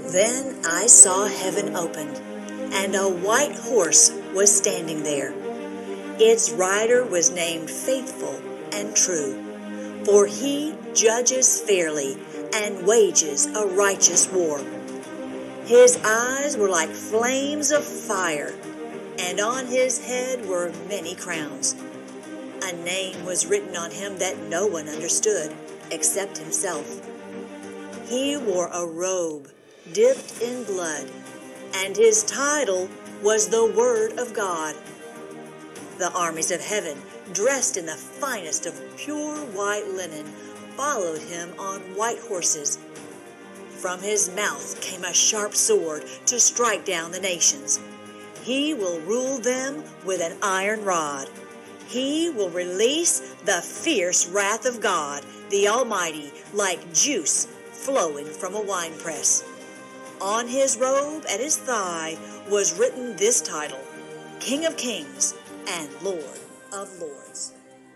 Then I saw heaven opened, and a white horse was standing there. Its rider was named Faithful and True, for he judges fairly and wages a righteous war. His eyes were like flames of fire, and on his head were many crowns. A name was written on him that no one understood except himself. He wore a robe dipped in blood, and his title was the Word of God. The armies of heaven, dressed in the finest of pure white linen, followed him on white horses. From his mouth came a sharp sword to strike down the nations. He will rule them with an iron rod. He will release the fierce wrath of God, the Almighty, like juice flowing from a winepress. On his robe at his thigh was written this title, King of Kings and Lord of Lords.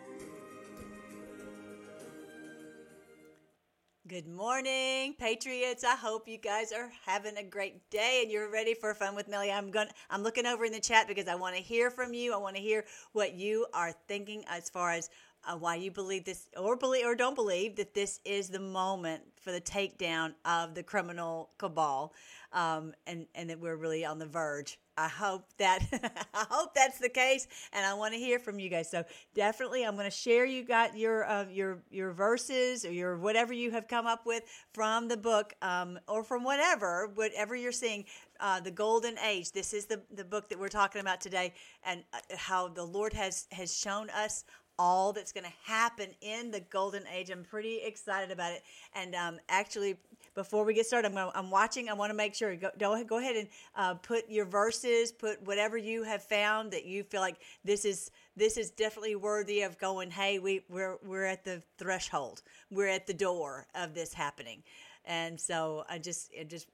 Good morning, Patriots. I hope you guys are having a great day and you're ready for Fun with Millie. I'm looking over in the chat because I want to hear from you. I want to hear what you are thinking as far as why you believe this or don't believe that this is the moment for the takedown of the criminal cabal, and that we're really on the verge. I hope that's the case, and I want to hear from you guys. So definitely, I'm going to share. You got your verses or your whatever you have come up with from the book, or from whatever you're seeing. The Golden Age. This is the book that we're talking about today, and how the Lord has shown us all that's going to happen in the Golden Age. I'm pretty excited about it. And actually, before we get started, I'm watching. I want to make sure. Go ahead and put your verses. Put whatever you have found that you feel like this is definitely worthy of going. Hey, we're at the threshold. We're at the door of this happening. And so I just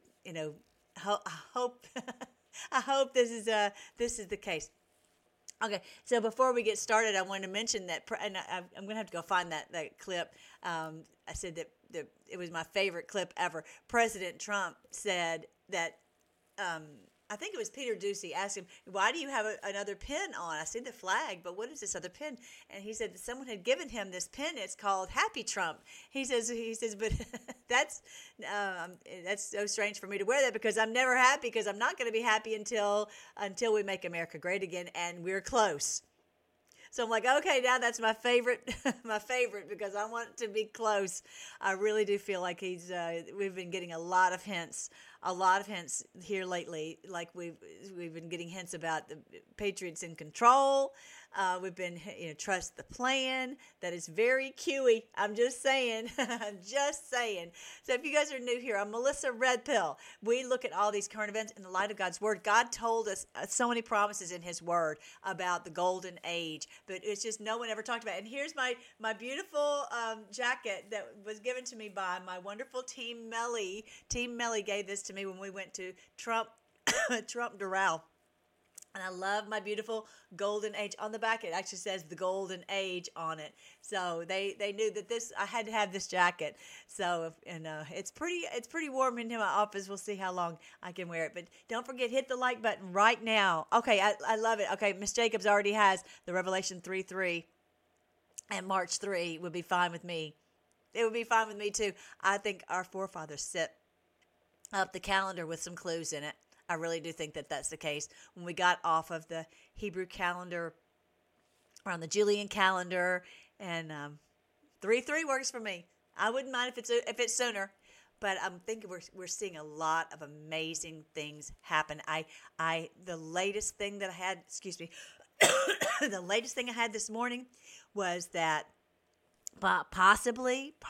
I hope I hope this is the case. Okay, so before we get started, I want to mention that, and I'm going to have to go find that clip. I said that it was my favorite clip ever. President Trump said that, I think it was Peter Doocy asked him, why do you have another pin on? I see the flag, but what is this other pin? And he said that someone had given him this pin. It's called Happy Trump. He says, but that's so strange for me to wear that because I'm never happy, because I'm not going to be happy until we make America great again, and we're close. So I'm like, okay, now that's my favorite, because I want to be close. I really do feel like we've been getting a lot of hints here lately. Like we've been getting hints about the Patriots in control. We've been, trust the plan. That is very QE. I'm just saying. So if you guys are new here, I'm Melissa Red Pill. We look at all these current events in the light of God's Word. God told us so many promises in His Word about the Golden Age, but it's just no one ever talked about it. And here's my beautiful jacket that was given to me by my wonderful Team Melly. Team Melly gave this to me when we went to Trump Doral. And I love my beautiful Golden Age. On the back, it actually says the Golden Age on it. So they knew that I had to have this jacket. So, it's pretty warm in my office. We'll see how long I can wear it. But don't forget, hit the like button right now. Okay, I love it. Okay, Miss Jacobs already has the Revelation 3:3, and March 3 would be fine with me. It would be fine with me too. I think our forefathers set up the calendar with some clues in it. I really do think that that's the case. When we got off of the Hebrew calendar, or on the Julian calendar, and 3:3 works for me. I wouldn't mind if it's sooner, but I'm thinking we're seeing a lot of amazing things happen. The latest thing that I had, the latest thing I had this morning was that possibly.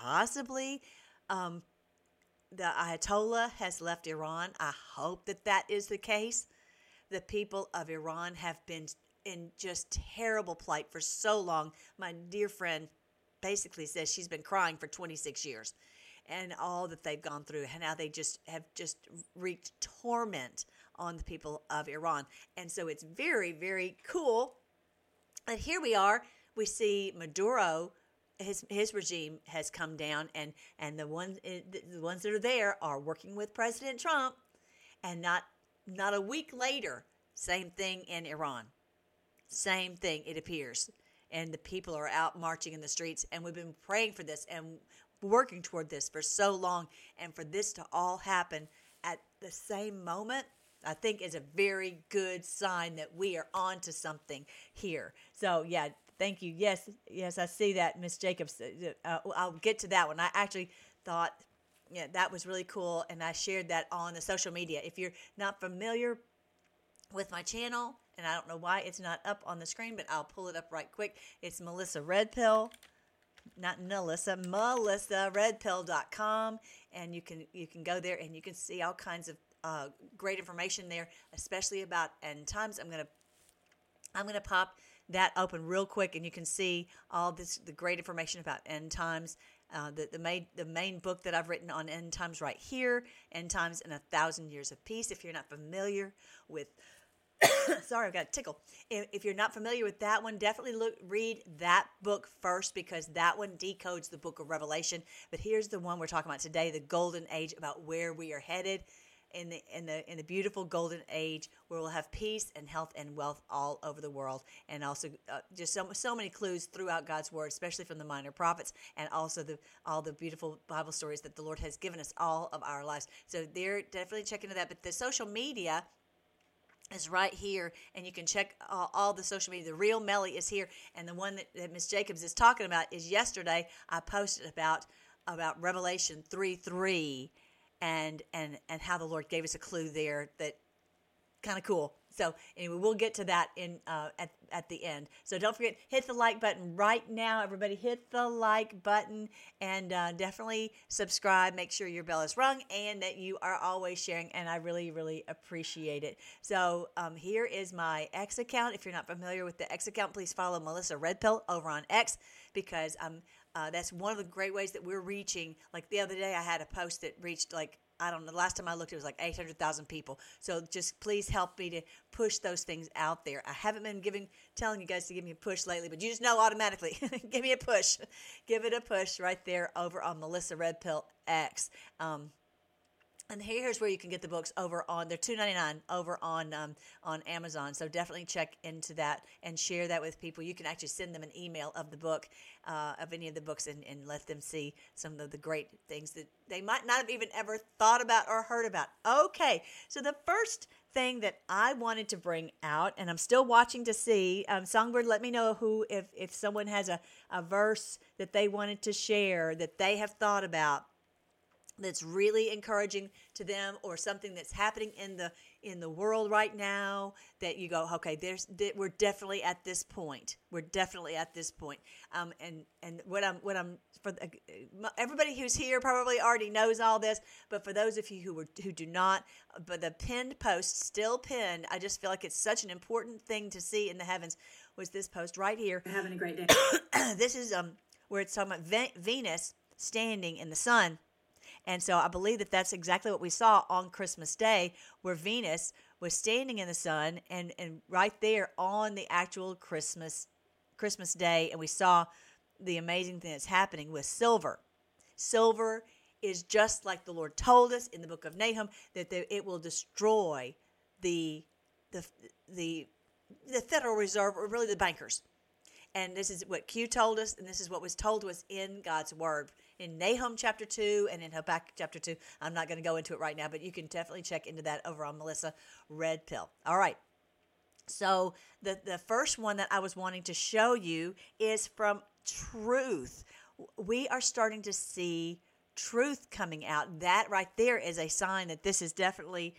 The Ayatollah has left Iran. I hope that is the case. The people of Iran have been in just terrible plight for so long. My dear friend basically says she's been crying for 26 years, and all that they've gone through, and how they have wreaked torment on the people of Iran. And so it's very, very cool that here we are. We see Maduro his regime has come down, and the ones that are there are working with President Trump, and not a week later, same thing in Iran. Same thing, it appears. And the people are out marching in the streets, and we've been praying for this and working toward this for so long, and for this to all happen at the same moment, I think is a very good sign that we are on to something here. So, yeah, thank you. Yes, I see that, Miss Jacobs. I'll get to that one. I actually thought, yeah, that was really cool, and I shared that on the social media. If you're not familiar with my channel, and I don't know why it's not up on the screen, but I'll pull it up right quick. It's Melissa Redpill, not Melissa, MelissaRedpill.com, and you can go there and you can see all kinds of great information there, especially about end times. I'm gonna pop that open real quick, and you can see all the great information about end times. The main book that I've written on end times right here, End Times and 1,000 Years of Peace. If you're not familiar with sorry, I've got a tickle. If you're not familiar with that one, definitely read that book first, because that one decodes the book of Revelation. But here's the one we're talking about today, the Golden Age, about where we are headed in the beautiful Golden Age, where we'll have peace and health and wealth all over the world, and also just so many clues throughout God's Word, especially from the minor prophets, and also all the beautiful Bible stories that the Lord has given us all of our lives. So they're definitely checking into that. But the social media is right here, and you can check all the social media. The real Melly is here, and the one that Miss Jacobs is talking about is yesterday. I posted about Revelation 3:3, and how the Lord gave us a clue there that kind of cool. So anyway, we'll get to that in at the end. So don't forget, hit the like button right now. Everybody hit the like button, and definitely subscribe. Make sure your bell is rung and that you are always sharing, and I really, really appreciate it. So here is my X account. If you're not familiar with the X account, please follow Melissa Redpill over on X, because that's one of the great ways that we're reaching. Like the other day, I had a post that reached, like, I don't know, the last time I looked, it was like 800,000 people. So just please help me to push those things out there. I haven't been telling you guys to give me a push lately, but you just know automatically. Give me a push. Give it a push right there over on Melissa Redpill X. And here's where you can get the books over on, they're $2.99 over on Amazon. So definitely check into that and share that with people. You can actually send them an email of the book, of any of the books, and let them see some of the great things that they might not have even ever thought about or heard about. Okay, so the first thing that I wanted to bring out, and I'm still watching to see, Songbird, let me know if someone has a verse that they wanted to share that they have thought about, that's really encouraging to them, or something that's happening in the world right now that you go, okay, we're definitely at this point. We're definitely at this point. And what I'm for everybody who's here probably already knows all this, but for those of you who do not, but the pinned post, still pinned, I just feel like it's such an important thing to see in the heavens, was this post right here. Having a great day. This is where it's talking about Venus standing in the sun. And so I believe that that's exactly what we saw on Christmas Day, where Venus was standing in the sun, and right there on the actual Christmas Day, and we saw the amazing thing that's happening with silver. Silver is just like the Lord told us in the book of Nahum, that it will destroy the Federal Reserve, or really the bankers. And this is what Q told us, and this is what was told to us in God's Word. In Nahum chapter 2 and in Habakkuk chapter 2. I'm not going to go into it right now, but you can definitely check into that over on Melissa Redpill. All right. So the first one that I was wanting to show you is from Truth. We are starting to see truth coming out. That right there is a sign that this is definitely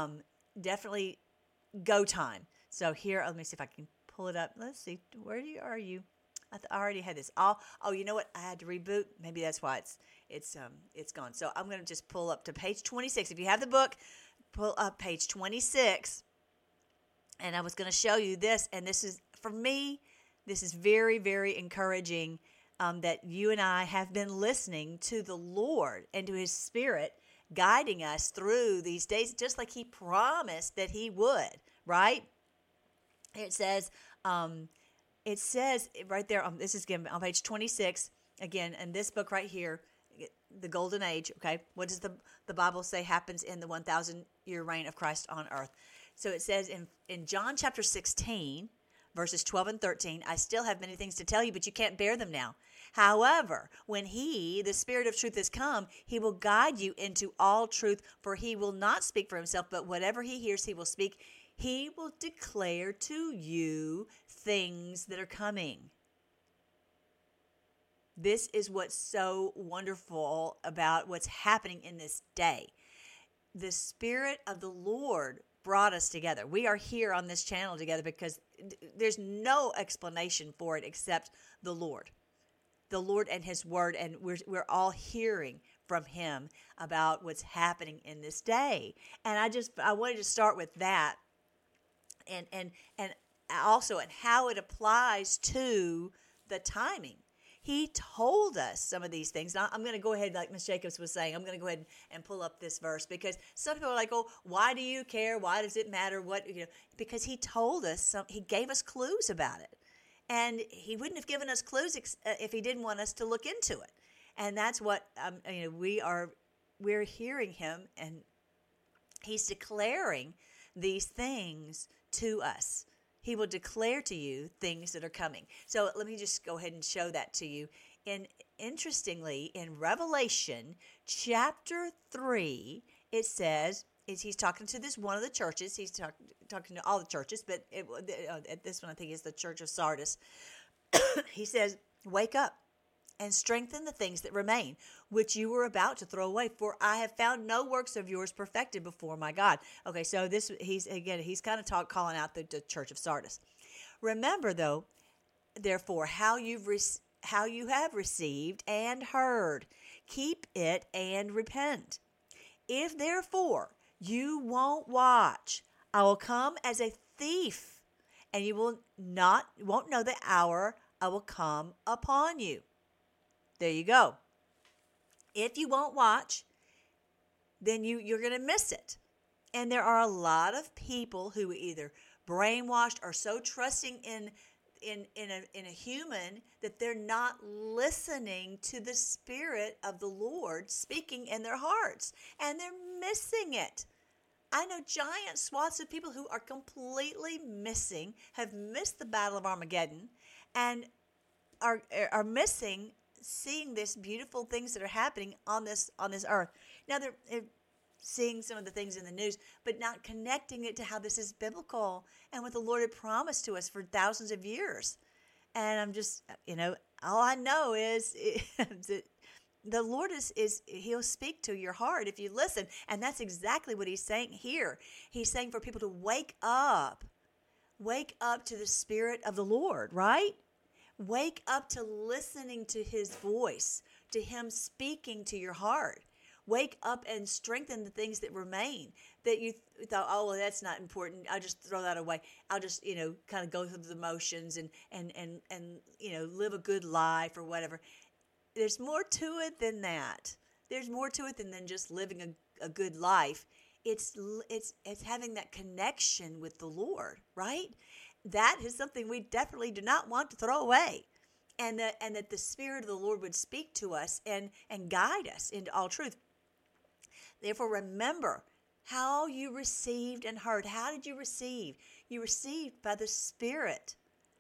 go time. So here, let me see if I can pull it up. Let's see. Where are you? I already had this. Oh, you know what? I had to reboot. Maybe that's why it's gone. So I'm going to just pull up to page 26. If you have the book, pull up page 26. And I was going to show you this. And this is, for me, this is very, very encouraging, that you and I have been listening to the Lord and to His Spirit guiding us through these days, just like He promised that He would, right? It says right there, this is again on page 26, again, in this book right here, the golden age, okay, what does the Bible say happens in the 1,000-year reign of Christ on earth? So it says in John chapter 16, verses 12 and 13, I still have many things to tell you, but you can't bear them now. However, when he, the Spirit of truth, has come, he will guide you into all truth, for he will not speak for himself, but whatever he hears, he will speak. He will declare to you things that are coming. This is what's so wonderful about what's happening in this day. The Spirit of the Lord brought us together. We are here on this channel together because there's no explanation for it except the Lord and his word, and we're all hearing from him about what's happening in this day. And I wanted to start with that and also and how it applies to the timing. He told us some of these things. Now, I'm going to go ahead, like Ms. Jacobs was saying, I'm going to go ahead and pull up this verse because some people are like, oh, why do you care? Why does it matter? Because he told us, he gave us clues about it. And he wouldn't have given us clues if he didn't want us to look into it. And that's what, we're hearing him, and he's declaring these things to us. He will declare to you things that are coming. So let me just go ahead and show that to you. Interestingly, in Revelation chapter 3, it says, he's talking to this one of the churches. He's talking to all the churches, but at this one I think is the church of Sardis. He says, wake up and strengthen the things that remain, which you were about to throw away. For I have found no works of yours perfected before my God. Okay, so he's kind of calling out the church of Sardis. Remember, though, therefore, how you have received and heard, keep it and repent. If therefore you won't watch, I will come as a thief, and you won't know the hour I will come upon you. There you go. If you won't watch, then you're going to miss it. And there are a lot of people who either brainwashed or so trusting in a human that they're not listening to the Spirit of the Lord speaking in their hearts, and they're missing it. I know giant swaths of people who are completely have missed the Battle of Armageddon, and are missing seeing these beautiful things that are happening on this earth. Now they're seeing some of the things in the news, but not connecting it to how this is biblical and what the Lord had promised to us for thousands of years. And I'm just, all I know is that the Lord is he'll speak to your heart if you listen. And that's exactly what he's saying here. He's saying for people to wake up to the Spirit of the Lord, right? Wake up to listening to his voice, to him speaking to your heart. Wake up and strengthen the things that remain that you thought, oh, well, that's not important. I'll just throw that away. I'll just, kind of go through the motions and live a good life or whatever. There's more to it than that. There's more to it than just living a good life. It's having that connection with the Lord, right? That is something we definitely do not want to throw away. And that the Spirit of the Lord would speak to us and guide us into all truth. Therefore, remember how you received and heard. How did you receive? You received by the Spirit.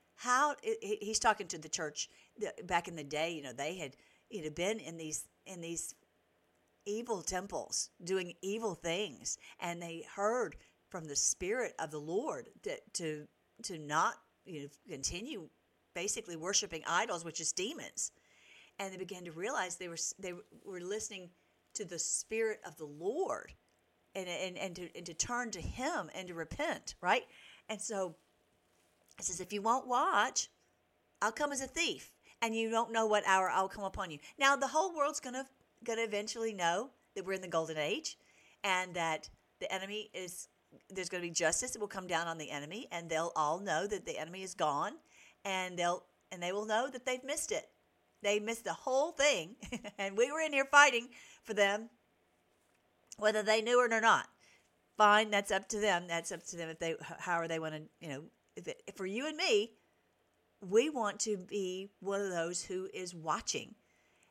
He's talking to the church back in the day. They had been in these evil temples doing evil things, and they heard from the Spirit of the Lord to not continue basically worshiping idols, which is demons. And they began to realize they were listening to the Spirit of the Lord and to turn to him and to repent, right? And so it says, if you won't watch, I'll come as a thief, and you don't know what hour I'll come upon you. Now, the whole world's gonna eventually know that we're in the golden age, and that the enemy there's going to be justice that will come down on the enemy, and they'll all know that the enemy is gone, and they will know that they've missed it. They missed the whole thing, and we were in here fighting for them, whether they knew it or not. Fine, that's up to them. That's up to them however they want to, for you and me, we want to be one of those who is watching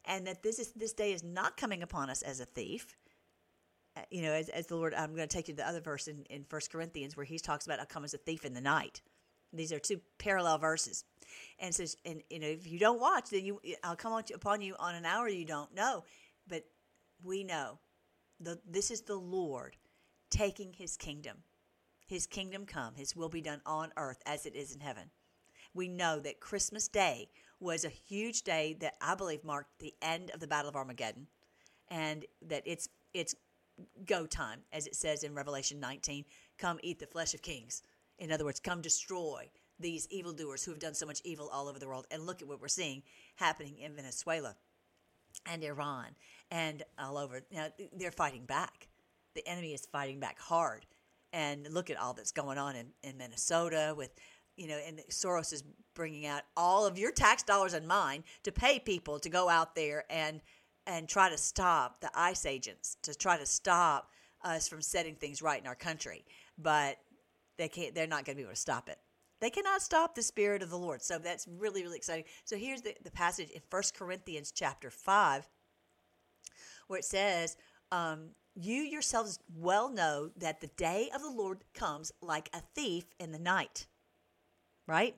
and that this day is not coming upon us as a thief. As the Lord, I'm going to take you to the other verse in 1 Corinthians where he talks about I'll come as a thief in the night. These are two parallel verses. And it says, and if you don't watch, then I'll come upon you on an hour you don't know. But we know this is the Lord taking his kingdom. His kingdom come, his will be done on earth as it is in heaven. We know that Christmas Day was a huge day that I believe marked the end of the Battle of Armageddon, and that it's go time, as it says in Revelation 19, come eat the flesh of kings. In other words, come destroy these evildoers who have done so much evil all over the world. And look at what we're seeing happening in Venezuela and Iran and all over. Now, they're fighting back. The enemy is fighting back hard. And look at all that's going on in Minnesota with, and Soros is bringing out all of your tax dollars and mine to pay people to go out there and try to stop the ICE agents, to try to stop us from setting things right in our country. But they're not going to be able to stop it. They cannot stop the Spirit of the Lord. So that's really, really exciting. So here's the passage in 1 Corinthians chapter 5, where it says, you yourselves well know that the day of the Lord comes like a thief in the night. Right?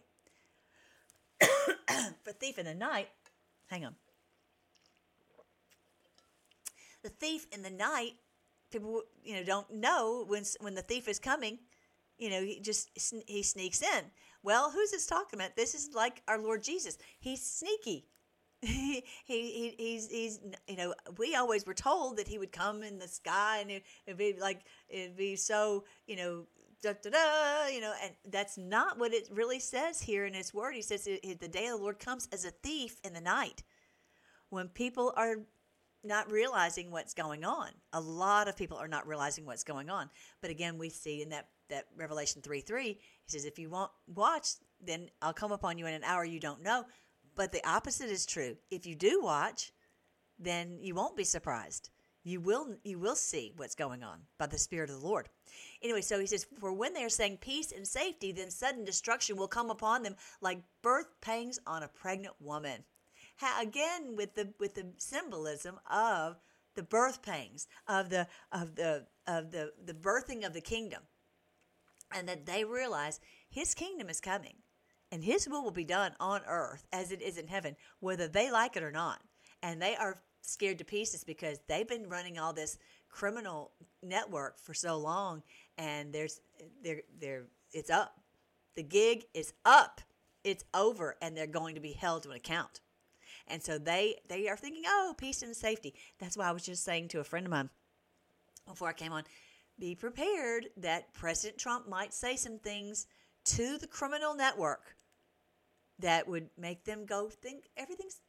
For thief in the night, hang on. The thief in the night, people, don't know when the thief is coming. He sneaks in. Well, who's this talking about? This is like our Lord Jesus. He's sneaky. He's we always were told that he would come in the sky and it'd be so, da, da, da, and that's not what it really says here in his word. He says the day of the Lord comes as a thief in the night, when people are not realizing what's going on. A lot of people are not realizing what's going on. But again, we see in that Revelation 3:3, he says, if you won't watch, then I'll come upon you in an hour you don't know. But the opposite is true. If you do watch, then you won't be surprised. You will see what's going on by the Spirit of the Lord. Anyway, so he says, for when they are saying peace and safety, then sudden destruction will come upon them like birth pangs on a pregnant woman. Again, with the symbolism of the birth pangs, of the birthing of the kingdom, and that they realize his kingdom is coming, and his will be done on earth as it is in heaven, whether they like it or not. And they are scared to pieces because they've been running all this criminal network for so long, and it's up. The gig is up. It's over, and they're going to be held to an account. And so they are thinking, oh, peace and safety. That's why I was just saying to a friend of mine before I came on, be prepared that President Trump might say some things to the criminal network that would make them go think everything's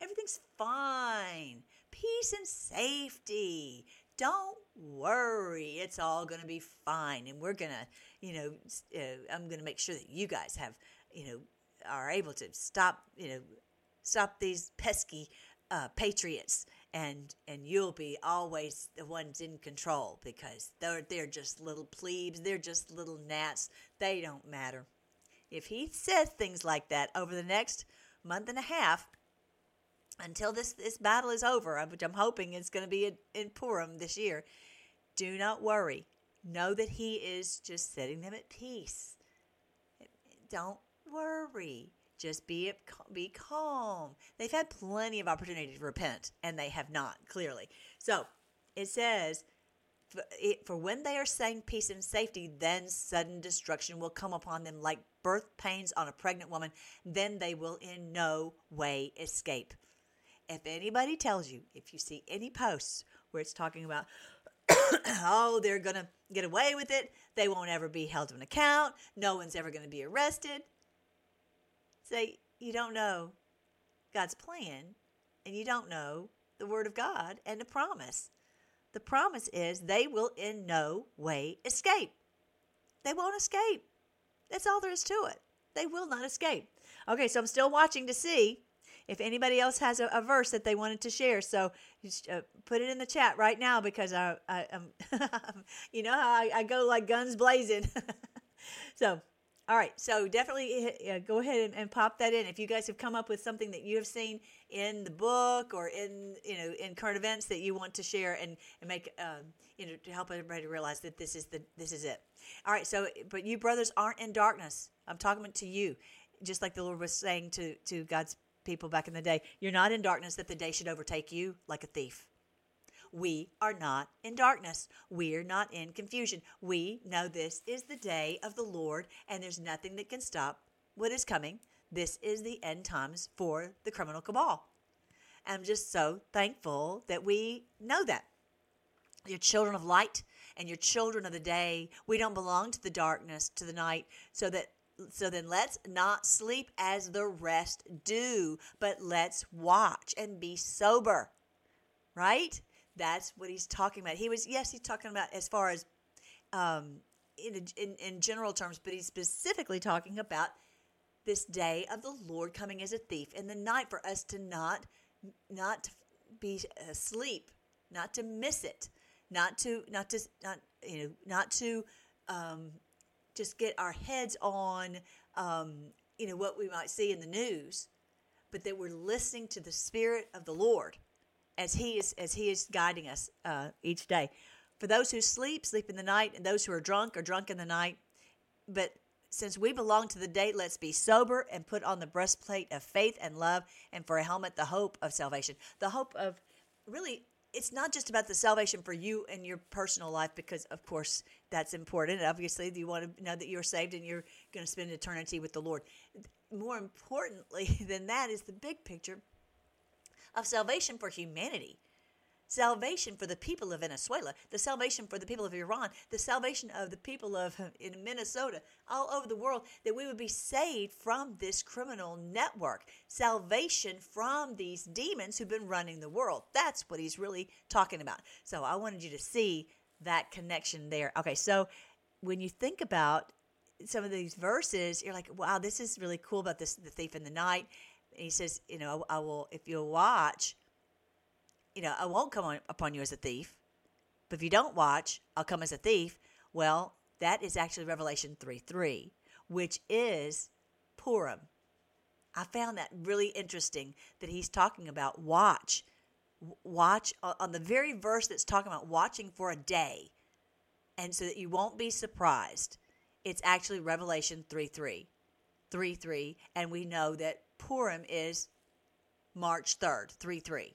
fine. Peace and safety. Don't worry. It's all going to be fine. And we're going to, I'm going to make sure that you guys have, are able to stop these pesky patriots, and you'll be always the ones in control, because they're just little plebes. They're just little gnats. They don't matter. If he says things like that over the next month and a half, until this battle is over, which I'm hoping is going to be in Purim this year, do not worry. Know that he is just setting them at peace. Don't worry. Just be calm. They've had plenty of opportunity to repent, and they have not, clearly. So it says, for when they are saying peace and safety, then sudden destruction will come upon them like birth pains on a pregnant woman. Then they will in no way escape. If anybody tells you, if you see any posts where it's talking about, oh, they're going to get away with it, they won't ever be held to an account, no one's ever going to be arrested, say, you don't know God's plan, and you don't know the Word of God and the promise. The promise is they will in no way escape. They won't escape. That's all there is to it. They will not escape. Okay, so I'm still watching to see if anybody else has a verse that they wanted to share. So just, put it in the chat right now, because I'm you know how I go like guns blazing. So All right, so definitely go ahead and pop that in. If you guys have come up with something that you have seen in the book or in in current events that you want to share and make to help everybody realize that this is it. All right, so but you brothers aren't in darkness. I'm talking to you, just like the Lord was saying to God's people back in the day. You're not in darkness that the day should overtake you like a thief. We are not in darkness. We're not in confusion. We know this is the day of the Lord, and there's nothing that can stop what is coming. This is the end times for the criminal cabal. I'm just so thankful that we know that. You're children of light, and you're children of the day. We don't belong to the darkness, to the night, so then let's not sleep as the rest do, but let's watch and be sober, right? That's what he's talking about. He's talking about as far as in general terms, but he's specifically talking about this day of the Lord coming as a thief in the night, for us to not be asleep, not to miss it, not to just get our heads on what we might see in the news, but that we're listening to the Spirit of the Lord as He is guiding us each day. For those who sleep in the night, and those who are drunk in the night. But since we belong to the day, let's be sober and put on the breastplate of faith and love, and for a helmet, the hope of salvation. The hope of, really, it's not just about the salvation for you and your personal life, because, of course, that's important. Obviously, you want to know that you're saved and you're going to spend eternity with the Lord. More importantly than that is the big picture of salvation for humanity. Salvation for the people of Venezuela, the salvation for the people of Iran, the salvation of the people in Minnesota, all over the world, that we would be saved from this criminal network, salvation from these demons who've been running the world. That's what he's really talking about. So I wanted you to see that connection there. Okay, so when you think about some of these verses, you're like, wow, this is really cool about this, the thief in the night. And he says, I will, if you'll watch, I won't come upon you as a thief, but if you don't watch, I'll come as a thief. Well, that is actually Revelation 3:3, which is Purim. I found that really interesting that he's talking about watch on the very verse that's talking about watching for a day, and so that you won't be surprised. It's actually Revelation 3:3, and we know that Purim is March 3rd, 3:3.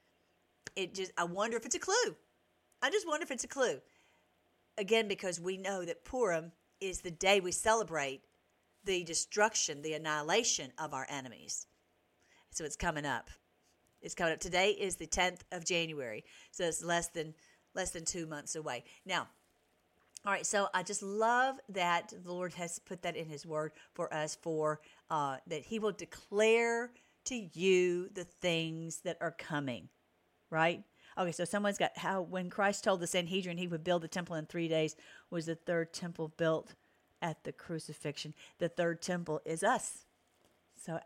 I wonder if it's a clue. I just wonder if it's a clue. Again, because we know that Purim is the day we celebrate the destruction, the annihilation of our enemies. So it's coming up. Today is the 10th of January. So it's less than 2 months away. Now, all right, so I just love that the Lord has put that in His Word for us, that He will declare to you the things that are coming. Right? Okay, so someone's got how when Christ told the Sanhedrin He would build the temple in 3 days, was the third temple built at the crucifixion. The third temple is us. So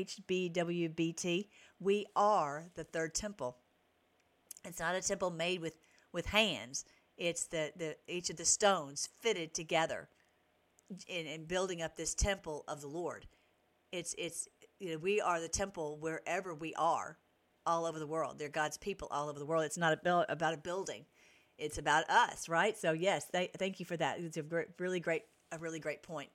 HBWBT, we are the third temple. It's not a temple made with hands. It's each of the stones fitted together in building up this temple of the Lord. It's we are the temple wherever we are. All over the world. They're God's people all over the world. It's not about a building. It's about us, right? So yes, thank you for that. It's a really great point.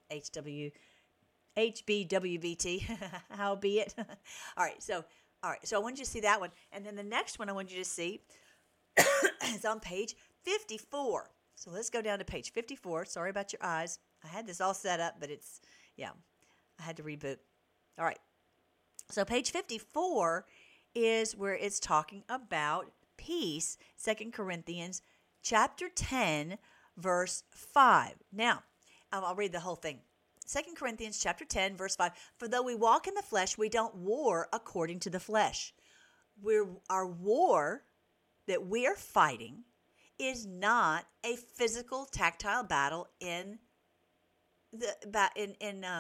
HBWBT, how be it? All right. So I want you to see that one, and then the next one I want you to see is on page 54. So let's go down to page 54. Sorry about your eyes. I had this all set up, but I had to reboot. All right. So page 54 is where it's talking about peace, 2 Corinthians chapter 10, verse 5. Now, I'll read the whole thing. 2 Corinthians chapter 10, verse 5. For though we walk in the flesh, we don't war according to the flesh. Our war that we are fighting is not a physical, tactile battle in the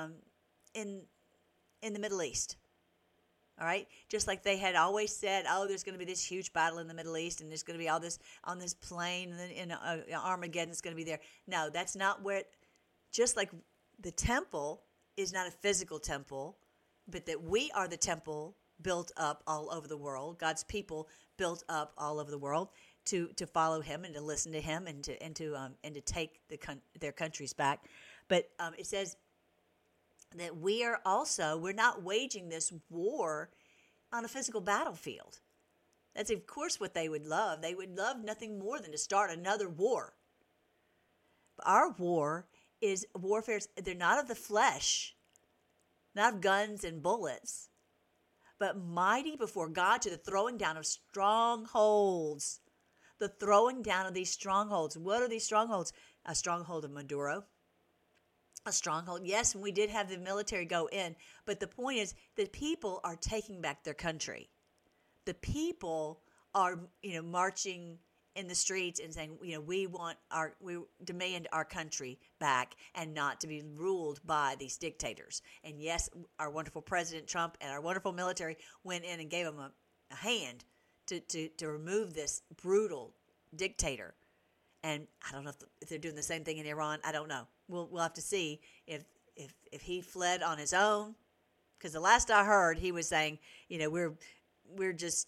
Middle East. All right, just like they had always said, there's going to be this huge battle in the Middle East, and there's going to be all this on this plane, and then Armageddon is going to be there. No, that's not where. Just like the temple is not a physical temple, but that we are the temple built up all over the world, God's people built up all over the world to follow Him and to listen to Him and to take their countries back. But it says that we're not waging this war on a physical battlefield. That's, of course, what they would love. They would love nothing more than to start another war. But our warfare, they're not of the flesh, not of guns and bullets, but mighty before God to the throwing down of strongholds. The throwing down of these strongholds. What are these strongholds? A stronghold of Maduro. A stronghold. Yes, and we did have the military go in, but the point is that people are taking back their country. The people are, marching in the streets and saying, we demand our country back and not to be ruled by these dictators. And yes, our wonderful President Trump and our wonderful military went in and gave them a hand to remove this brutal dictator. And I don't know if they're doing the same thing in Iran. I don't know. We'll have to see if he fled on his own. Because the last I heard, he was saying, we're just,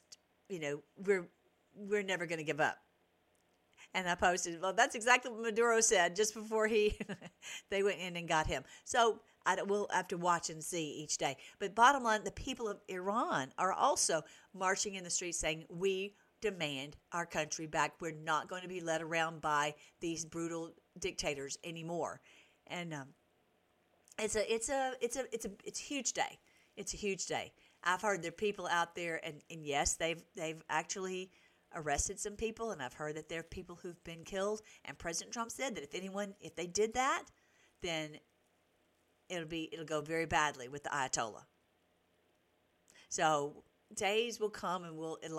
we're never going to give up. And I posted, well, that's exactly what Maduro said just before they went in and got him. So we'll have to watch and see each day. But bottom line, the people of Iran are also marching in the streets saying, we demand our country back. We're not going to be led around by these brutal dictators anymore. And it's a huge day. It's a huge day. I've heard there are people out there, and yes, they've actually arrested some people, and I've heard that there are people who've been killed. And President Trump said that if they did that, then it'll go very badly with the Ayatollah. So days will come, and it'll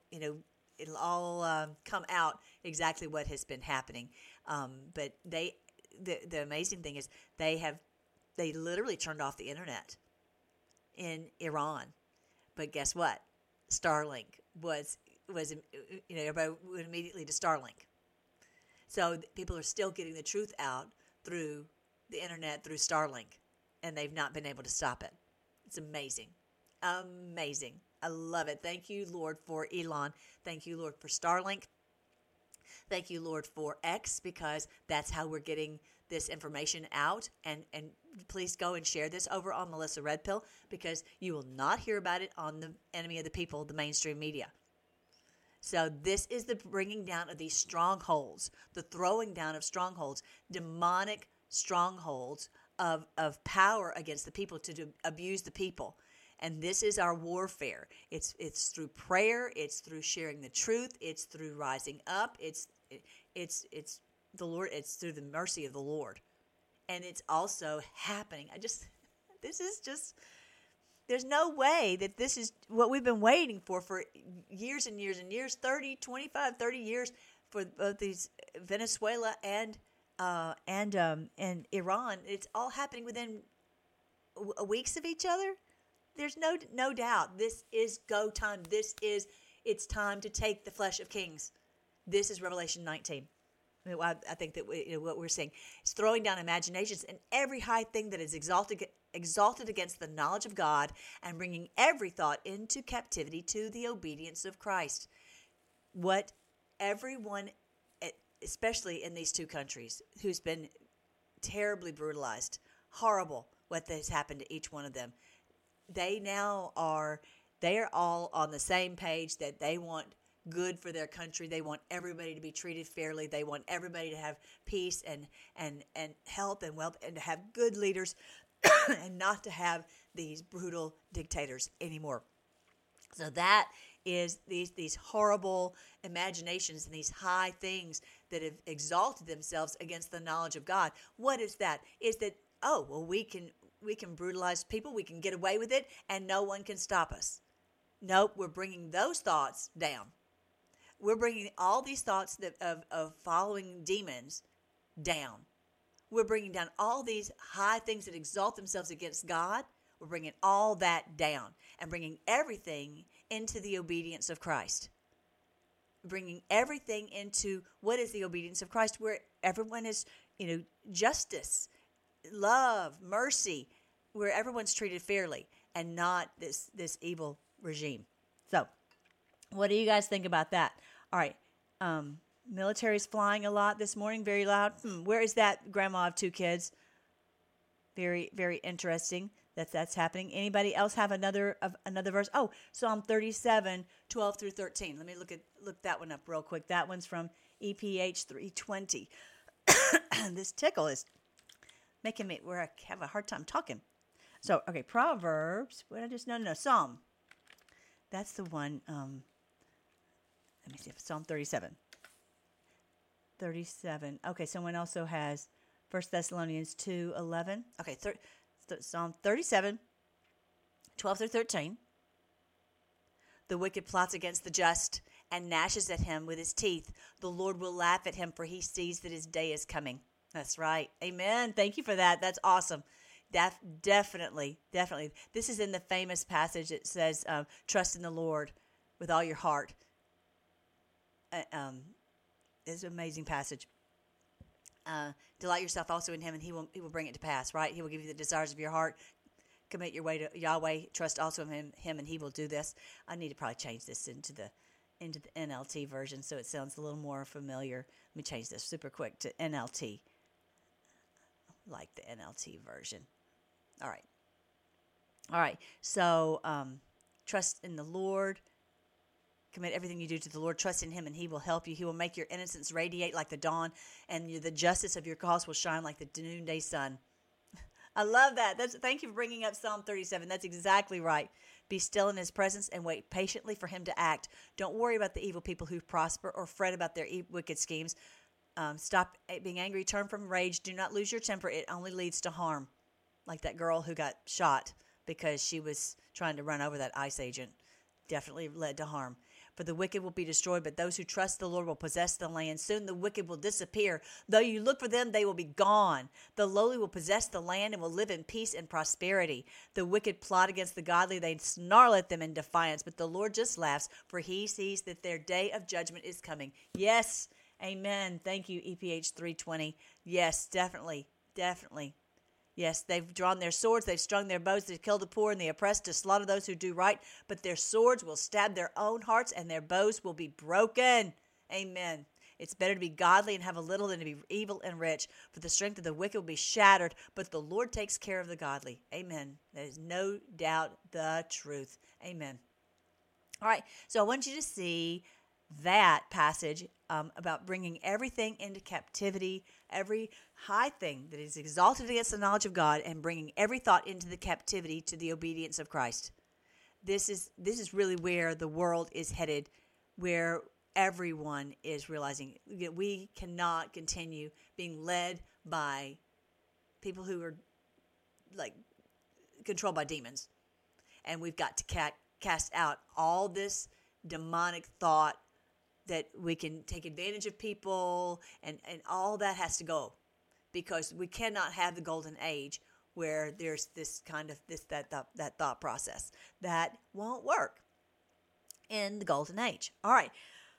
all come out exactly what has been happening. But the amazing thing is they literally turned off the internet in Iran. But guess what? Starlink was everybody went immediately to Starlink. So people are still getting the truth out through the internet, through Starlink, and they've not been able to stop it. It's amazing. Amazing. I love it. Thank you, Lord, for Elon. Thank you, Lord, for Starlink. Thank you, Lord, for X, because that's how we're getting this information out. And please go and share this over on Melissa Red Pill, because you will not hear about it on the enemy of the people, the mainstream media. So this is the bringing down of these strongholds, the throwing down of strongholds, demonic strongholds of power against the people to abuse the people. And this is our warfare. It's through prayer. It's through sharing the truth. It's through rising up. It's the Lord. It's through the mercy of the Lord, and it's also happening. There's no way that this is what we've been waiting for years and years and years, 30, 25, 30 years for both these Venezuela and Iran. It's all happening within weeks of each other. There's no doubt. This is go time. It's time to take the flesh of kings. This is Revelation 19. I think that what we're seeing is throwing down imaginations and every high thing that is exalted against the knowledge of God, and bringing every thought into captivity to the obedience of Christ. What everyone, especially in these two countries, who's been terribly brutalized, horrible what has happened to each one of them. They are all on the same page that they want good for their country. They want everybody to be treated fairly. They want everybody to have peace and health and wealth, and to have good leaders and not to have these brutal dictators anymore. So that is these horrible imaginations and these high things that have exalted themselves against the knowledge of God. What is that? Is that, we can brutalize people, we can get away with it, and no one can stop us. Nope, we're bringing those thoughts down. We're bringing all these thoughts of following demons down. We're bringing down all these high things that exalt themselves against God. We're bringing all that down and bringing everything into the obedience of Christ. Bringing everything into what is the obedience of Christ, where everyone is, justice. love, mercy, where everyone's treated fairly and not this evil regime. So, what do you guys think about that? All right. Military's flying a lot this morning, very loud. Where is that grandma of two kids? Very, very interesting that's happening. Anybody else have another verse? Oh, Psalm 37, 12 through 13. Let me look that one up real quick. That one's from EPH 320. This tickle is making me where I have a hard time talking. So, okay, Proverbs. What I just no, Psalm. That's the one. Let me see. Psalm 37. 37. Okay, someone also has 1 Thessalonians 2:11. Okay, Psalm 37, 12 through 13. The wicked plots against the just and gnashes at him with his teeth. The Lord will laugh at him, for he sees that his day is coming. That's right. Amen. Thank you for that. That's awesome. Definitely. This is in the famous passage that says, trust in the Lord with all your heart. It's an amazing passage. Delight yourself also in him, and he will bring it to pass, right? He will give you the desires of your heart. Commit your way to Yahweh. Trust also in him, and he will do this. I need to probably change this into the NLT version so it sounds a little more familiar. Let me change this super quick to NLT. Like the NLT version. All right. So trust in the Lord. Commit everything you do to the Lord. Trust in him, and he will help you. He will make your innocence radiate like the dawn, and the justice of your cause will shine like the noonday sun. I love that. Thank you for bringing up Psalm 37. That's exactly right. Be still in his presence and wait patiently for him to act. Don't worry about the evil people who prosper or fret about their wicked schemes. Stop being angry. Turn from rage. Do not lose your temper. It only leads to harm. Like that girl who got shot because she was trying to run over that ICE agent. Definitely led to harm. For the wicked will be destroyed, but those who trust the Lord will possess the land. Soon the wicked will disappear. Though you look for them, they will be gone. The lowly will possess the land and will live in peace and prosperity. The wicked plot against the godly. They snarl at them in defiance, but the Lord just laughs, for he sees that their day of judgment is coming. Yes, amen. Thank you, EPH 320. Yes, definitely. Yes, they've drawn their swords, they've strung their bows to kill the poor and the oppressed, to slaughter those who do right, but their swords will stab their own hearts and their bows will be broken. Amen. It's better to be godly and have a little than to be evil and rich, for the strength of the wicked will be shattered, but the Lord takes care of the godly. Amen. That is no doubt the truth. Amen. All right, so I want you to see that passage about bringing everything into captivity, every high thing that is exalted against the knowledge of God, and bringing every thought into the captivity to the obedience of Christ. This is really where the world is headed, where everyone is realizing that we cannot continue being led by people who are like controlled by demons, and we've got to cast out all this demonic thought that we can take advantage of people, and all that has to go, because we cannot have the golden age where there's this kind of that thought process. That won't work in the golden age. All right.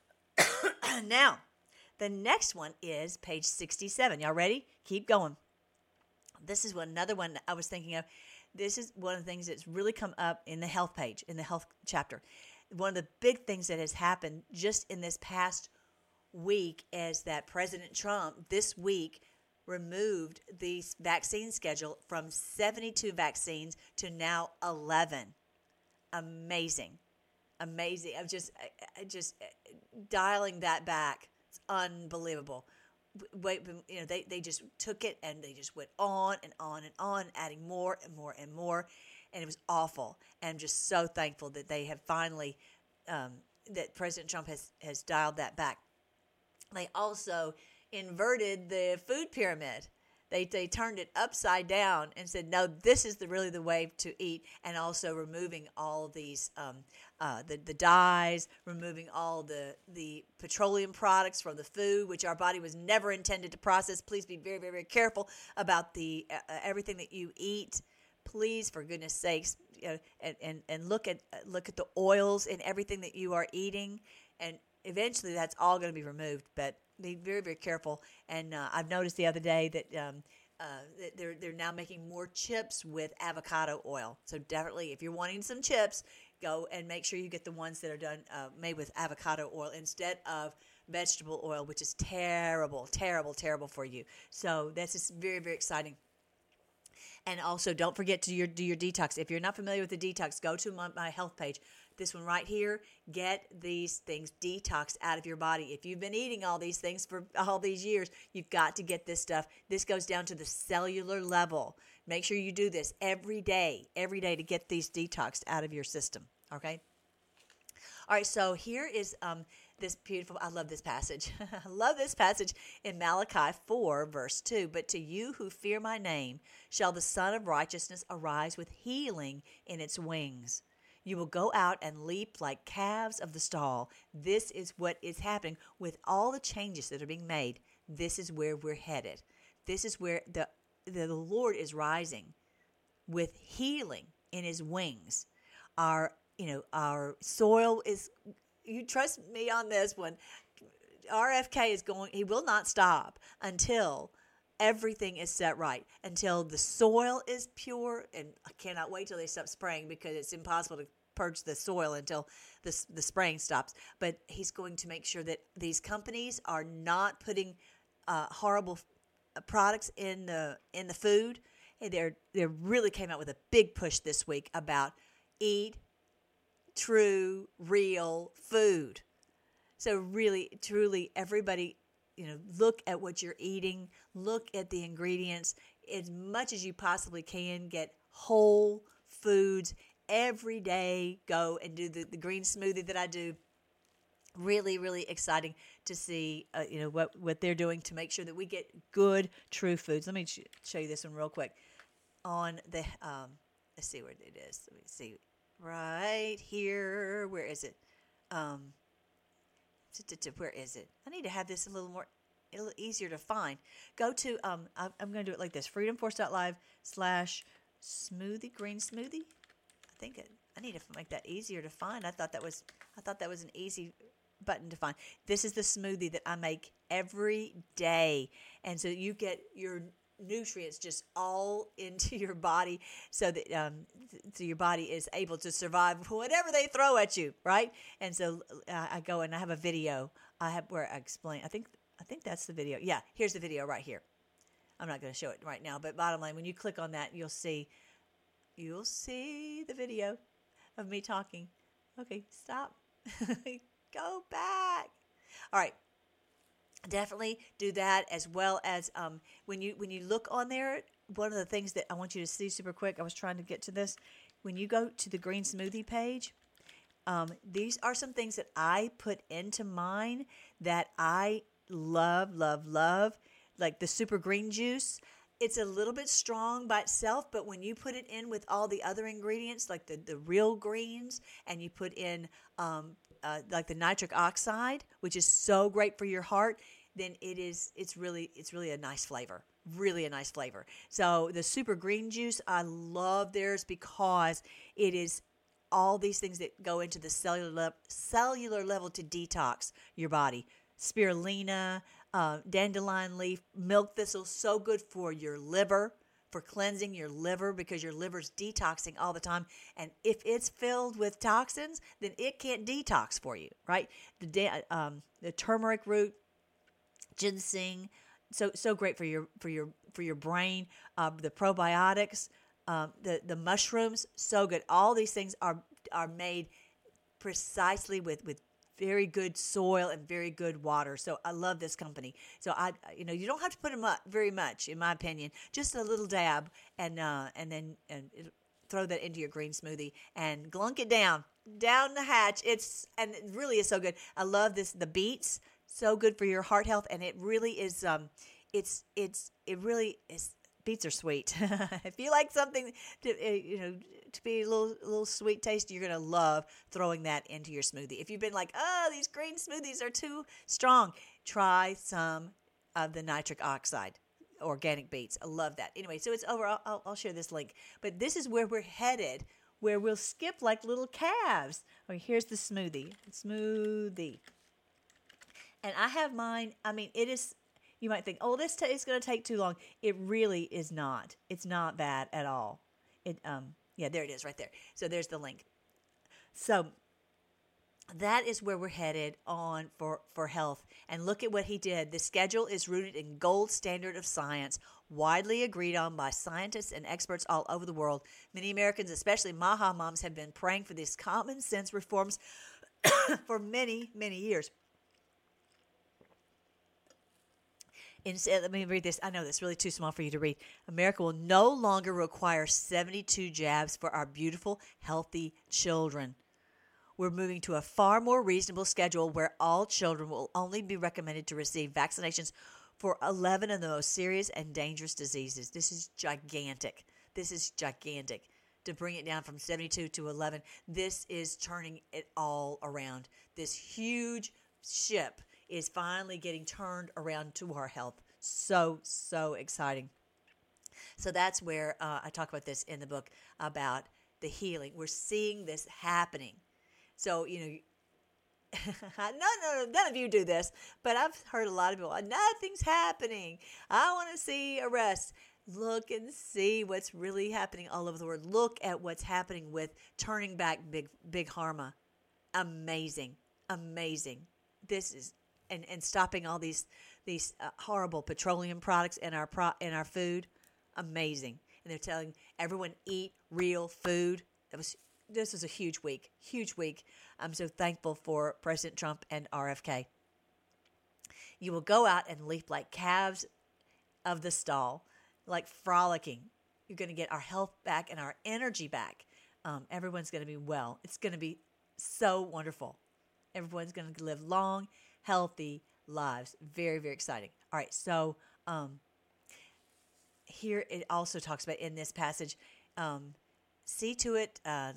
Now, the next one is page 67. Y'all ready? Keep going. This is another one I was thinking of. This is one of the things that's really come up in the health page, in the health chapter. One of the big things that has happened just in this past week is that President Trump this week removed the vaccine schedule from 72 vaccines to now 11. Amazing. I'm just dialing that back. It's unbelievable. They just took it and they just went on and on and on, adding more and more and more. And it was awful. And I'm just so thankful that they have finally, that President Trump has dialed that back. They also inverted the food pyramid. They turned it upside down and said, no, this is really the way to eat. And also removing all these, the dyes, removing all the petroleum products from the food, which our body was never intended to process. Please be very, very, very careful about the everything that you eat. Please, for goodness sakes, and look at the oils in everything that you are eating, and eventually that's all going to be removed. But be very, very careful. And I've noticed the other day that they're now making more chips with avocado oil. So definitely, if you're wanting some chips, go and make sure you get the ones that are done made with avocado oil instead of vegetable oil, which is terrible, terrible, terrible for you. So that's just very, very exciting. And also, don't forget to do your detox. If you're not familiar with the detox, go to my health page. This one right here, get these things detoxed out of your body. If you've been eating all these things for all these years, you've got to get this stuff. This goes down to the cellular level. Make sure you do this every day to get these detoxed out of your system, okay? All right, so here is this beautiful, I love this passage. I love this passage in Malachi 4, verse 2. But to you who fear my name shall the Son of Righteousness arise with healing in its wings. You will go out and leap like calves of the stall. This is what is happening with all the changes that are being made. This is where we're headed. This is where the Lord is rising with healing in his wings. Our soil is, you trust me on this one, RFK is going, he will not stop until everything is set right, until the soil is pure. And I cannot wait till they stop spraying, because it's impossible to purge the soil until the spraying stops. But he's going to make sure that these companies are not putting horrible products in the food. And they really came out with a big push this week about eat true, real food. So really, truly, everybody, look at what you're eating. Look at the ingredients. As much as you possibly can, get whole foods every day. Go and do the green smoothie that I do. Really, really exciting to see, what they're doing to make sure that we get good, true foods. Let me show you this one real quick. On the, let's see where it is. Let me see. Right here. Where is it? Where is it? I need to have this a little easier to find. Go to, I'm going to do it like this. freedomforce.live/smoothie, green smoothie. I need to make that easier to find. I thought that was an easy button to find. This is the smoothie that I make every day. And so you get your nutrients just all into your body, so that so your body is able to survive whatever they throw at you, right? And so I go and I have a video where I explain. I think that's the video. Yeah, here's the video right here. I'm not going to show it right now, but bottom line, when you click on that, you'll see the video of me talking. Okay, stop. Go back. All right. Definitely do that, as well as when you look on there, one of the things that I want you to see super quick, I was trying to get to this, when you go to the green smoothie page, these are some things that I put into mine that I love, love, love, like the super green juice. It's a little bit strong by itself, but when you put it in with all the other ingredients, like the real greens, and you put in like the nitric oxide, which is so great for your heart, then it's really a nice flavor. Really a nice flavor. So the super green juice, I love theirs because it is all these things that go into the cellular level to detox your body. Spirulina, dandelion leaf, milk thistle, so good for your liver, for cleansing your liver, because your liver's detoxing all the time. And if it's filled with toxins, then it can't detox for you, right? The turmeric root, ginseng, so great for your brain. The probiotics, the mushrooms, so good. All these things are made precisely with very good soil and very good water. So I love this company. So you don't have to put them up very much, in my opinion. Just a little dab, and then throw that into your green smoothie and glunk it down the hatch. It really is so good. I love the beets. So good for your heart health, and it really is. It really is. Beets are sweet. If you like something to be a little sweet taste, you're gonna love throwing that into your smoothie. If you've been like, oh, these green smoothies are too strong, try some of the nitric oxide, organic beets. I love that. Anyway, so it's over. I'll share this link. But this is where we're headed, where we'll skip like little calves. Okay, here's the smoothie. And I have mine. I mean, it is, You might think, oh, this is going to take too long. It really is not. It's not bad at all. Yeah, there it is right there. So there's the link. So that is where we're headed on for health. And look at what he did. The schedule is rooted in gold standard of science, widely agreed on by scientists and experts all over the world. Many Americans, especially Maha moms, have been praying for these common sense reforms for many, many years. Instead, let me read this. I know this is really too small for you to read. America will no longer require 72 jabs for our beautiful, healthy children. We're moving to a far more reasonable schedule where all children will only be recommended to receive vaccinations for 11 of the most serious and dangerous diseases. This is gigantic. This is gigantic. To bring it down from 72 to 11, this is turning it all around. This huge ship is finally getting turned around to our health. So, so exciting. So that's where I talk about this in the book about the healing. We're seeing this happening. So, none of you do this, but I've heard a lot of people, nothing's happening. I want to see arrests. Look and see what's really happening all over the world. Look at what's happening with turning back big pharma. Amazing. This is and stopping all these horrible petroleum products in our food. Amazing. And they're telling everyone eat real food. This was a huge week. I'm so thankful for President Trump and RFK. You will go out and leap like calves of the stall, like frolicking. You're going to get our health back and our energy back. Everyone's going to be well. It's going to be so wonderful. Everyone's going to live long, healthy lives. Very, very exciting. All right, so here it also talks about in this passage, see to it. I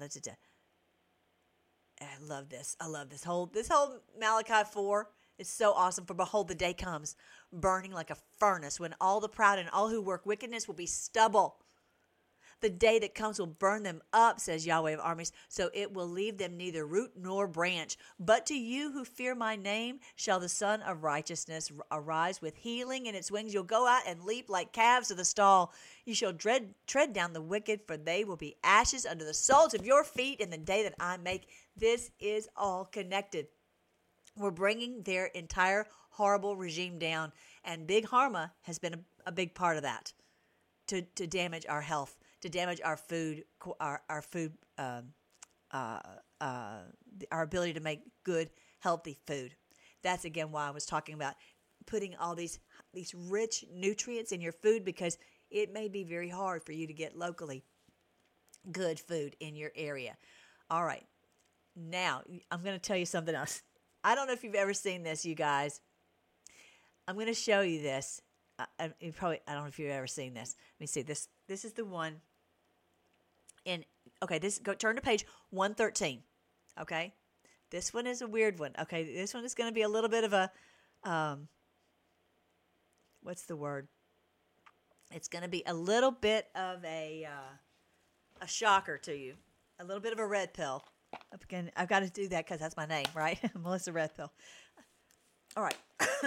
love this. This whole Malachi 4 is so awesome. For behold, the day comes, burning like a furnace, when all the proud and all who work wickedness will be stubble. The day that comes will burn them up, says Yahweh of armies, so it will leave them neither root nor branch. But to you who fear my name shall the Son of Righteousness arise with healing in its wings. You'll go out and leap like calves of the stall. You shall tread down the wicked, for they will be ashes under the soles of your feet in the day that I make. This is all connected. We're bringing their entire horrible regime down, and Big Pharma has been a big part of that to damage our health, to damage our food, our ability to make good, healthy food. That's again why I was talking about putting all these rich nutrients in your food, because it may be very hard for you to get locally good food in your area. All right, now I'm going to tell you something else. I don't know if you've ever seen this, you guys. I'm going to show you this. I don't know if you've ever seen this. Let me see. This is the one. Turn to page 113. Okay, this one is a weird one. Okay, this one is going to be a little bit of a, what's the word? It's going to be a little bit of a shocker to you, a little bit of a red pill. Again, I've got to do that because that's my name, right? Melissa Red Pill. All right.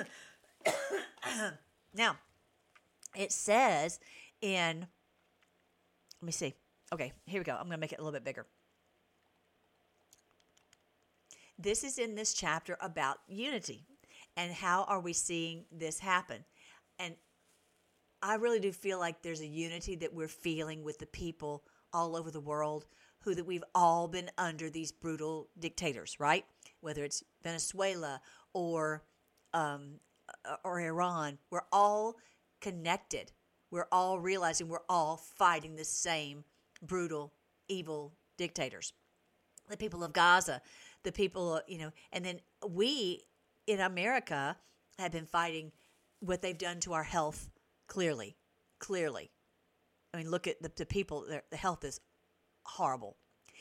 Now, it says let me see. Okay, here we go. I'm going to make it a little bit bigger. This is in this chapter about unity and how are we seeing this happen. And I really do feel like there's a unity that we're feeling with the people all over the world that we've all been under these brutal dictators, right? Whether it's Venezuela or Iran, we're all connected. We're all realizing we're all fighting the same brutal, evil dictators. The people of Gaza, the people, and then we in America have been fighting what they've done to our health clearly. I mean, look at the people, the health is horrible.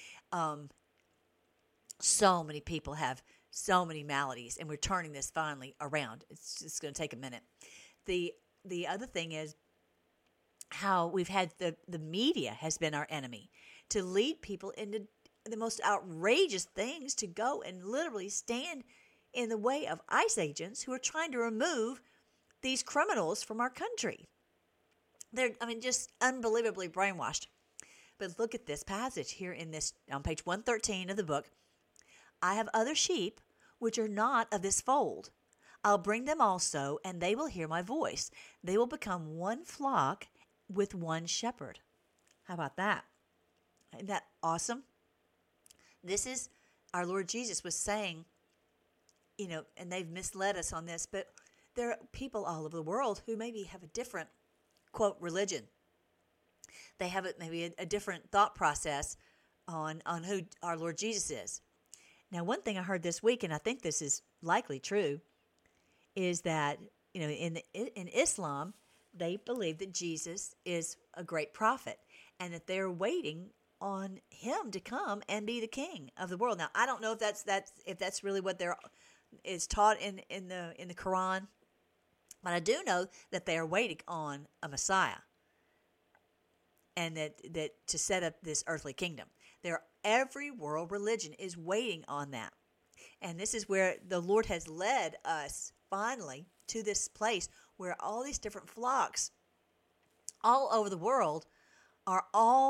So many people have so many maladies, and we're turning this finally around. It's just going to take a minute. The other thing is how we've had the media has been our enemy to lead people into the most outrageous things, to go and literally stand in the way of ICE agents who are trying to remove these criminals from our country. They're, just unbelievably brainwashed. But look at this passage here on page 113 of the book. I have other sheep which are not of this fold. I'll bring them also, and they will hear my voice. They will become one flock with one shepherd. How about that? Isn't that awesome? This is our Lord Jesus was saying, and they've misled us on this, but there are people all over the world who maybe have a different, quote, religion. They have maybe a different thought process on who our Lord Jesus is. Now, one thing I heard this week, and I think this is likely true, is that in Islam, they believe that Jesus is a great prophet, and that they're waiting on him to come and be the king of the world. Now, I don't know if that's really what is taught in the Quran, but I do know that they are waiting on a Messiah, and that to set up this earthly kingdom. Every world religion is waiting on that. And this is where the Lord has led us finally to this place where all these different flocks all over the world are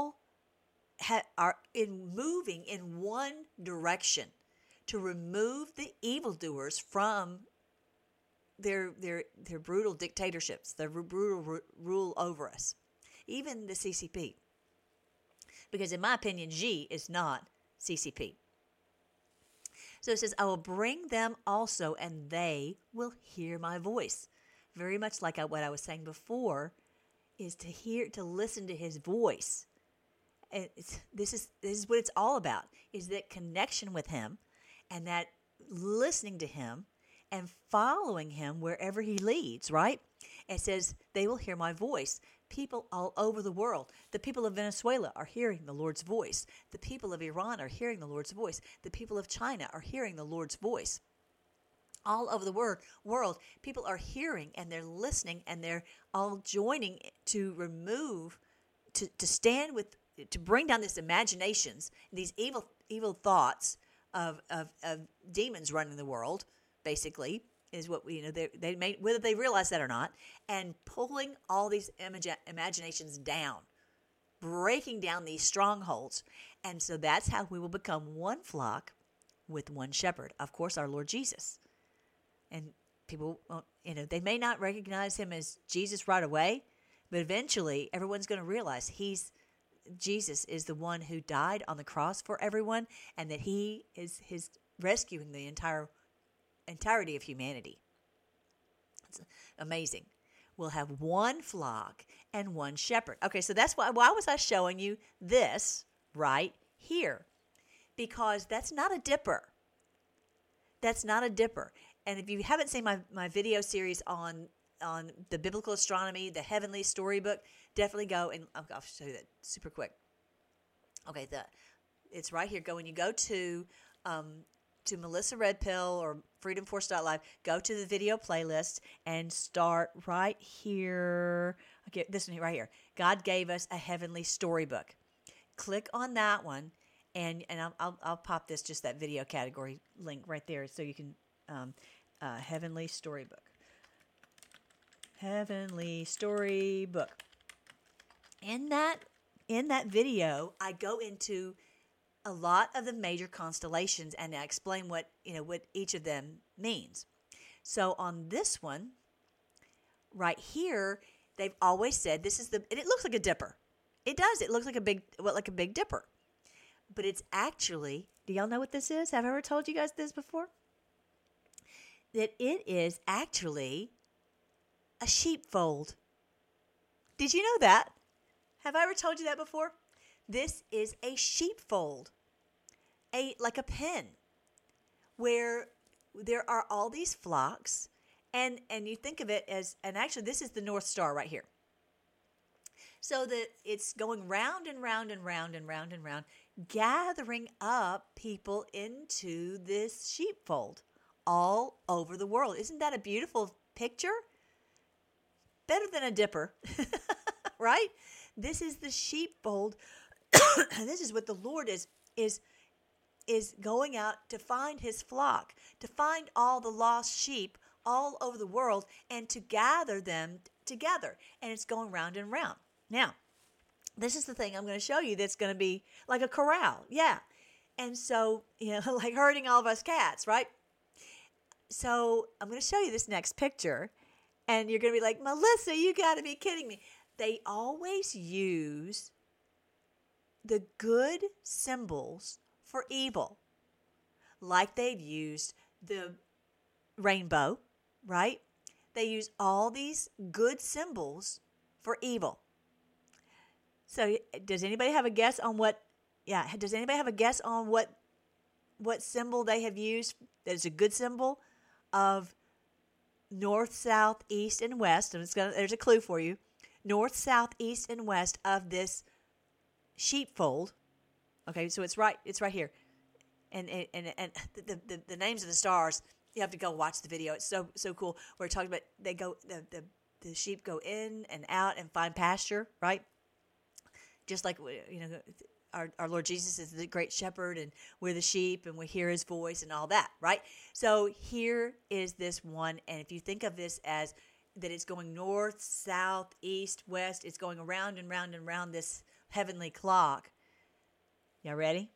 moving in one direction to remove the evildoers from their brutal dictatorships, their brutal rule over us. Even the CCP. Because in my opinion, Xi is not CCP. So it says, I will bring them also, and they will hear my voice. Very much like what I was saying before, is to listen to his voice. And this is what it's all about, is that connection with him, and that listening to him and following him wherever he leads, right? It says, they will hear my voice. People all over the world. The people of Venezuela are hearing the Lord's voice. The people of Iran are hearing the Lord's voice. The people of China are hearing the Lord's voice. All over the world, people are hearing, and they're listening, and they're all joining to bring down these imaginations, these evil thoughts of demons running the world, basically, is what they made, whether they realize that or not, and pulling all these imaginations down, breaking down these strongholds. And so that's how we will become one flock with one shepherd. Of course, our Lord Jesus. And people, they may not recognize him as Jesus right away, but eventually everyone's going to realize Jesus is the one who died on the cross for everyone, and that he is rescuing the entirety of humanity. It's amazing. We'll have one flock and one shepherd. Okay, so that's why was I showing you this right here? Because that's not a dipper. That's not a dipper. And if you haven't seen my video series on the biblical astronomy, the heavenly storybook, definitely go, and I'll show you that super quick. Okay, it's right here. When you go to Melissa Red Pill or freedomforce.live, go to the video playlist and start right here. Okay, this one right here. God gave us a heavenly storybook. Click on that one, and I'll pop just that video category link right there, so you can heavenly storybook. Heavenly storybook. In that video, I go into a lot of the major constellations, and I explain what each of them means. So on this one, right here, they've always said this is and it looks like a dipper. It does. It looks like a big dipper. But it's actually, do y'all know what this is? Have I ever told you guys this before? That it is actually a sheepfold. Did you know that? Have I ever told you that before? This is a sheepfold, like a pen, where there are all these flocks, and you think of it as, and actually this is the North Star right here. So that it's going round and round and round and round and round, gathering up people into this sheepfold all over the world. Isn't that a beautiful picture? Better than a dipper, right? This is the sheepfold. This is what the Lord is going out to find his flock, to find all the lost sheep all over the world and to gather them together. And it's going round and round. Now, this is the thing I'm going to show you that's going to be like a corral. Yeah. And so, like herding all of us cats, right? So I'm going to show you this next picture. And you're going to be like, Melissa, you got to be kidding me. They always use the good symbols for evil. Like they've used the rainbow, right? They use all these good symbols for evil. So does anybody have a guess on what symbol they have used that is a good symbol of north, south, east, and west? And there's a clue for you. North, south, east, and west of this sheepfold. Okay, so it's right here. And the names of the stars, you have to go watch the video. It's so cool. Where it talks about the sheep go in and out and find pasture, right? Just like our Lord Jesus is the great shepherd, and we're the sheep, and we hear his voice and all that, right? So here is this one, and if you think of this as that it's going north, south, east, west, it's going around and round and round this heavenly clock. Y'all ready?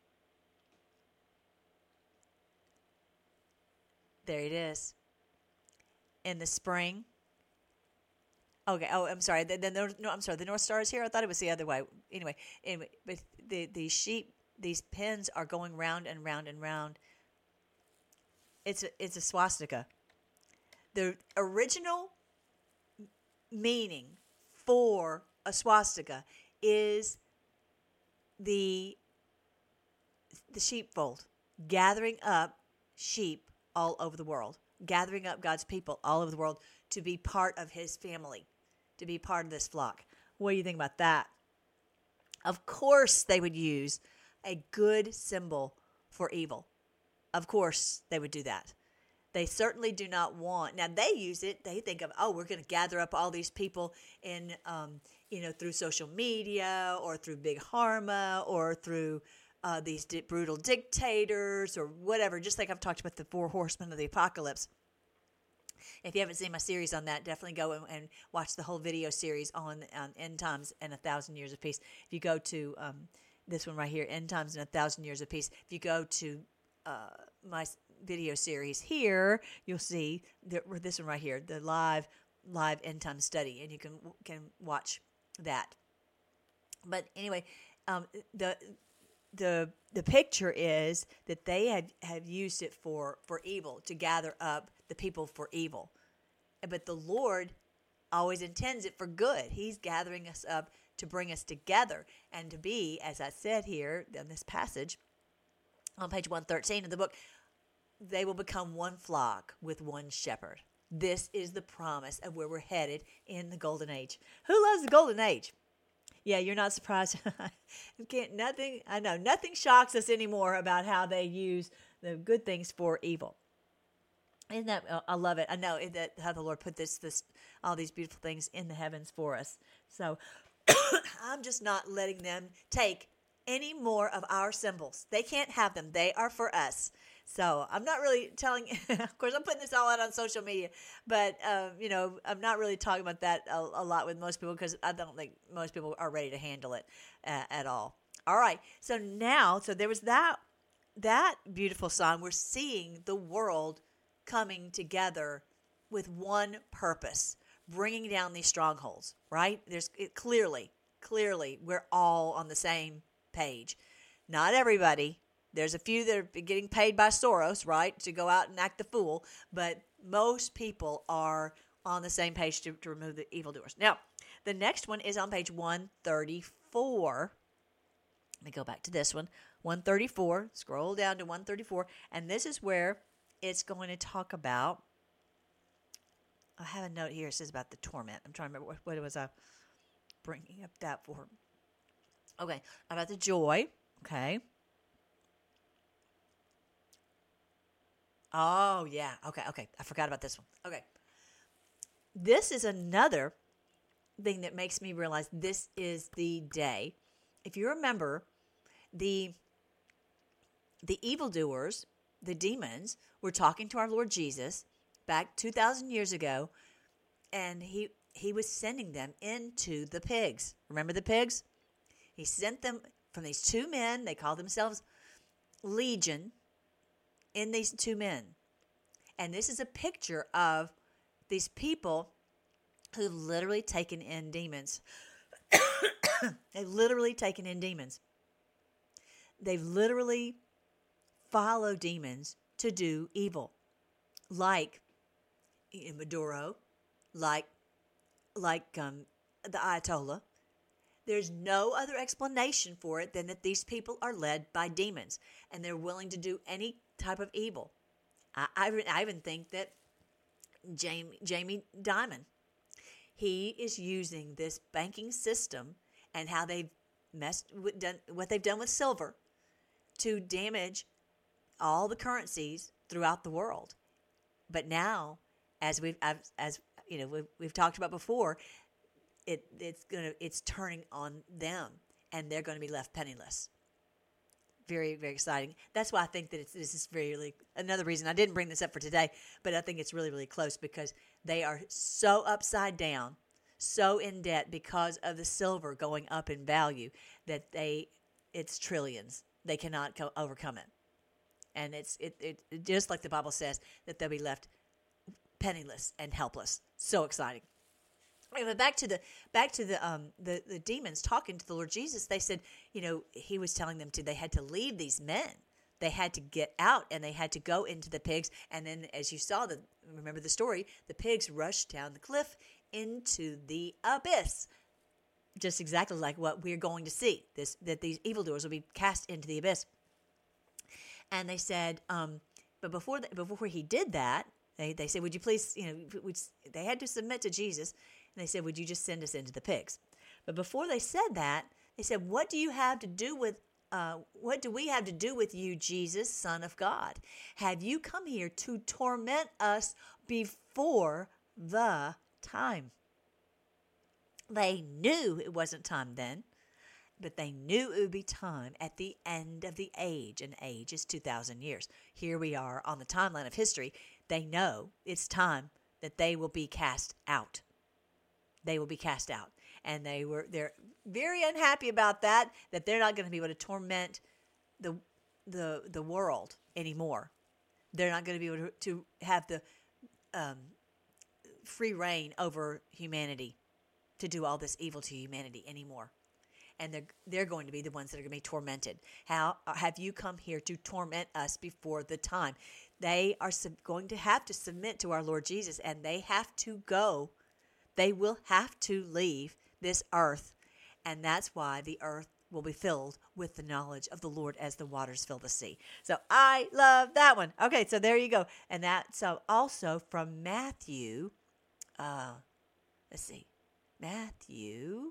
There it is. In the spring. Okay. Oh, I'm sorry. I'm sorry. The North Star is here. I thought it was the other way. Anyway, but the sheep, these pins are going round and round and round. It's a swastika. The original meaning for a swastika is the sheepfold, gathering up sheep all over the world, gathering up God's people all over the world to be part of his family, to be part of this flock. What do you think about that? Of course they would use a good symbol for evil. Of course they would do that. They certainly do not want. Now they use it. They think of, we're going to gather up all these people in, through social media or through Big Pharma or through these brutal dictators or whatever. Just like I've talked about the 4 horsemen of the apocalypse. If you haven't seen my series on that, definitely go and watch the whole video series on End Times and 1,000 Years of Peace. If you go to this one right here, End Times and 1,000 Years of Peace. If you go to my video series here, you'll see this one right here, the live end time study, and you can watch that. But anyway, the picture is that they have used it for evil, to gather up the people for evil. But the Lord always intends it for good. He's gathering us up to bring us together and to be, as I said here in this passage on page 113 of the book, they will become one flock with one shepherd. This is the promise of where we're headed in the golden age. Who loves the golden age? Yeah, you're not surprised. Nothing shocks us anymore about how they use the good things for evil. Isn't that, I love it. I know that how the Lord put all these beautiful things in the heavens for us. So I'm just not letting them take any more of our symbols. They can't have them. They are for us. So I'm not really telling, of course, I'm putting this all out on social media, but, I'm not really talking about that a lot with most people because I don't think most people are ready to handle it at all. All right. So there was that beautiful song. We're seeing the world coming together with one purpose, bringing down these strongholds, right? Clearly, we're all on the same page. Not everybody. There's a few that are getting paid by Soros, right, to go out and act the fool, but most people are on the same page to remove the evildoers. Now, the next one is on page 134. Let me go back to this one. 134, scroll down to 134, and this is where it's going to talk about, I have a note here, it says about the torment. I'm trying to remember what it was I bringing up that for. Okay, about the joy, okay. Oh, yeah. Okay. I forgot about this one. Okay. This is another thing that makes me realize this is the day. If you remember, the evildoers, the demons, were talking to our Lord Jesus, back 2,000 years ago, and he was sending them into the pigs. Remember the pigs? He sent them from these two men. They called themselves Legion in these two men. And this is a picture of these people who've literally taken in demons. They've literally taken in demons. They've literally followed demons to do evil. Like in Maduro, like the Ayatollah. There's no other explanation for it than that these people are led by demons and they're willing to do any type of evil. I even think that Jamie Dimon, he is using this banking system and how they've done what they've done with silver to damage all the currencies throughout the world. But now, as we've talked about before, it's turning on them, and they're going to be left penniless. Very, very exciting. That's why I think that this is really another reason I didn't bring this up for today, but I think it's really, really close because they are so upside down, so in debt because of the silver going up in value that it's trillions. They cannot overcome it, and it's just like the Bible says that they'll be left penniless and helpless. So exciting. But back to the demons talking to the Lord Jesus. They said, he was telling them they had to leave these men. They had to get out and they had to go into the pigs. And then, as you saw, remember the story, the pigs rushed down the cliff into the abyss. Just exactly like what we're going to see, that these evildoers will be cast into the abyss. And they said, but before he did that, they said, would you please, they had to submit to Jesus. And they said, would you just send us into the pigs? But before they said that, they said, what do we have to do with you, Jesus, Son of God? Have you come here to torment us before the time? They knew it wasn't time then, but they knew it would be time at the end of the age, and age is 2,000 years. Here we are on the timeline of history. They know it's time that they will be cast out. They will be cast out. And they're very unhappy about that they're not going to be able to torment the world anymore. They're not going to be able to have the free reign over humanity to do all this evil to humanity anymore. And they're going to be the ones that are going to be tormented. How have you come here to torment us before the time? They are going to have to submit to our Lord Jesus, and they have to go. They will have to leave this earth, and that's why the earth will be filled with the knowledge of the Lord as the waters fill the sea. So I love that one. Okay, so there you go. And that's also from Matthew. Let's see. Matthew.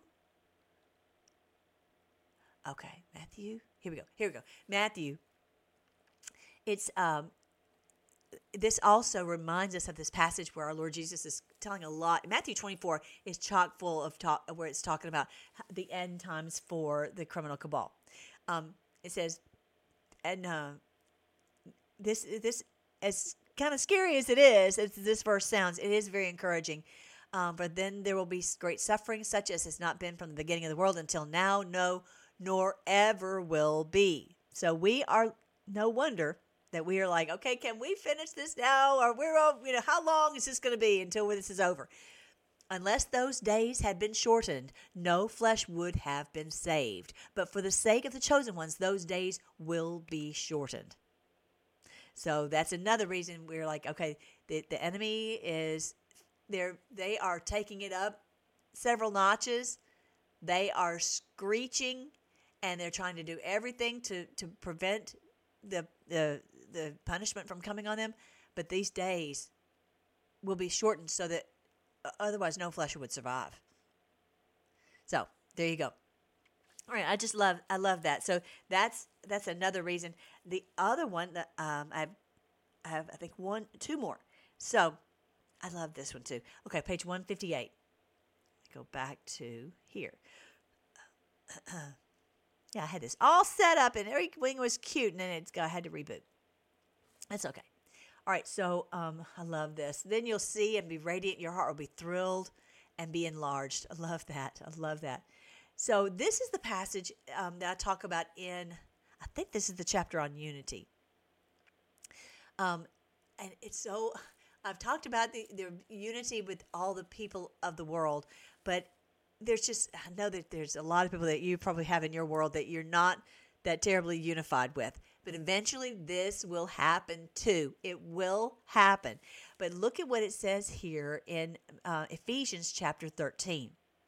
Okay, Matthew. Here we go. Matthew. It's this also reminds us of this passage where our Lord Jesus is telling a lot. Matthew 24 is chock full of talk where it's talking about the end times for the criminal cabal. It says, and this as kind of scary as it is, as this verse sounds, it is very encouraging. But then there will be great suffering, such as has not been from the beginning of the world until now, no, nor ever will be. So we are no wonder that we are like, okay, can we finish this now? Or how long is this going to be until this is over? Unless those days had been shortened, no flesh would have been saved. But for the sake of the chosen ones, those days will be shortened. So that's another reason we're like, okay, the enemy is there. They are taking it up several notches. They are screeching, and they're trying to do everything to prevent the punishment from coming on them, but these days will be shortened so that otherwise no flesh would survive. So there you go. All right, I love that. So that's another reason. The other one that I have I think two more. So I love this one too. Okay, page 158. Go back to here. Yeah, I had this all set up and everything was cute, and then I had to reboot. That's okay. All right, so I love this. Then you'll see and be radiant. Your heart will be thrilled and be enlarged. I love that. I love that. So this is the passage that I talk about I think this is the chapter on unity. And it's so, I've talked about the unity with all the people of the world, but I know that there's a lot of people that you probably have in your world that you're not that terribly unified with. But eventually this will happen too. It will happen. But look at what it says here in Ephesians chapter 13.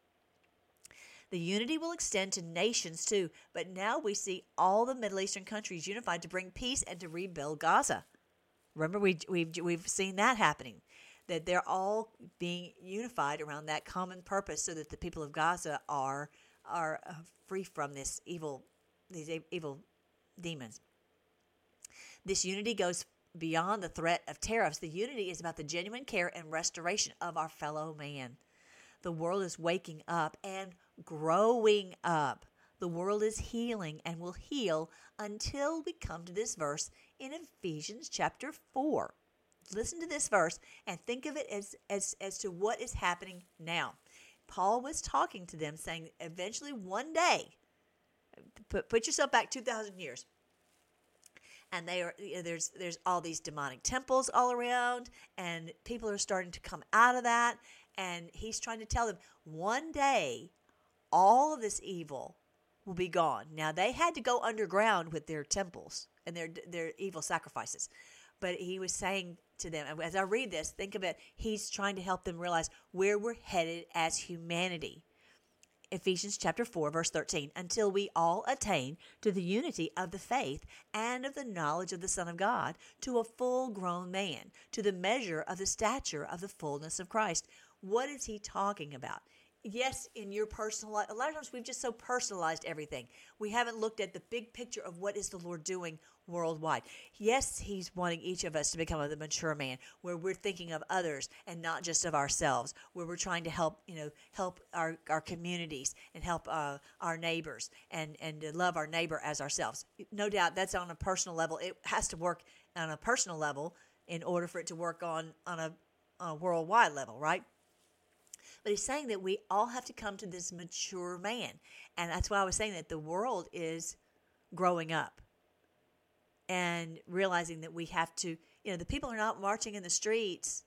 The unity will extend to nations too, but now we see all the Middle Eastern countries unified to bring peace and to rebuild Gaza. Remember, we've seen that happening, that they're all being unified around that common purpose, so that the people of Gaza are free from these evil demons. This unity goes beyond the threat of tariffs. The unity is about the genuine care and restoration of our fellow man. The world is waking up and growing up. The world is healing and will heal until we come to this verse in Ephesians chapter 4. Listen to this verse and think of it as to what is happening now. Paul was talking to them, saying eventually one day, put yourself back 2,000 years, and there's all these demonic temples all around, and people are starting to come out of that, and he's trying to tell them one day all of this evil will be gone. Now, they had to go underground with their temples and their evil sacrifices. But he was saying to them, as I read this, think of it, he's trying to help them realize where we're headed as humanity. Ephesians chapter 4, verse 13, until we all attain to the unity of the faith and of the knowledge of the Son of God, to a full-grown man, to the measure of the stature of the fullness of Christ. What is he talking about? Yes, in your personal life, a lot of times we've just so personalized everything. We haven't looked at the big picture of what is the Lord doing worldwide. Yes, he's wanting each of us to become a mature man, where we're thinking of others and not just of ourselves, where we're trying to help our communities and help our neighbors and to love our neighbor as ourselves. No doubt that's on a personal level. It has to work on a personal level in order for it to work on a worldwide level, right? But he's saying that we all have to come to this mature man. And that's why I was saying that the world is growing up and realizing that we have to, the people are not marching in the streets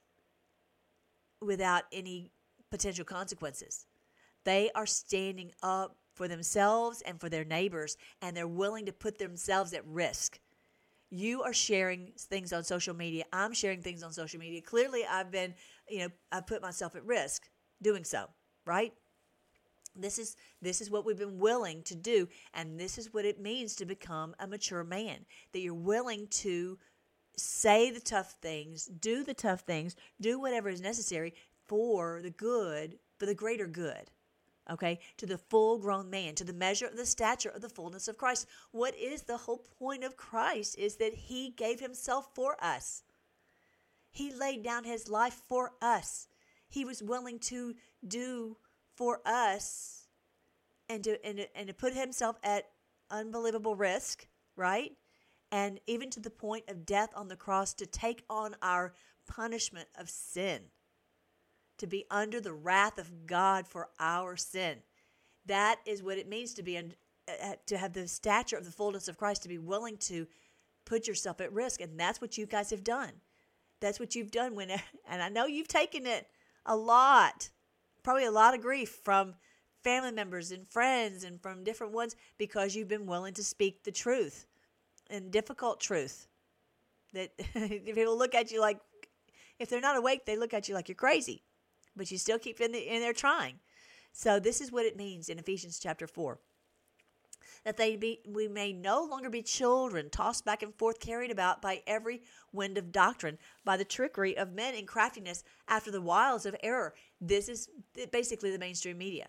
without any potential consequences. They are standing up for themselves and for their neighbors, and they're willing to put themselves at risk. You are sharing things on social media. I'm sharing things on social media. Clearly, I've put myself at risk doing so, right? This is what we've been willing to do, and this is what it means to become a mature man, that you're willing to say the tough things, do the tough things, do whatever is necessary for the greater good, okay? To the full-grown man, to the measure of the stature of the fullness of Christ. What is the whole point of Christ is that he gave himself for us. He laid down his life for us. He was willing to do for us and to put himself at unbelievable risk, right? And even to the point of death on the cross, to take on our punishment of sin, to be under the wrath of God for our sin. That is what it means to have the stature of the fullness of Christ, to be willing to put yourself at risk. And that's what you guys have done. That's what you've done and I know you've taken it a lot, probably a lot of grief from family members and friends and from different ones, because you've been willing to speak the truth, and difficult truth, that people look at you like, if they're not awake, they look at you like you're crazy, but you still keep in there trying. So this is what it means in Ephesians chapter 4. That we may no longer be children, tossed back and forth, carried about by every wind of doctrine, by the trickery of men in craftiness, after the wiles of error. This is basically the mainstream media,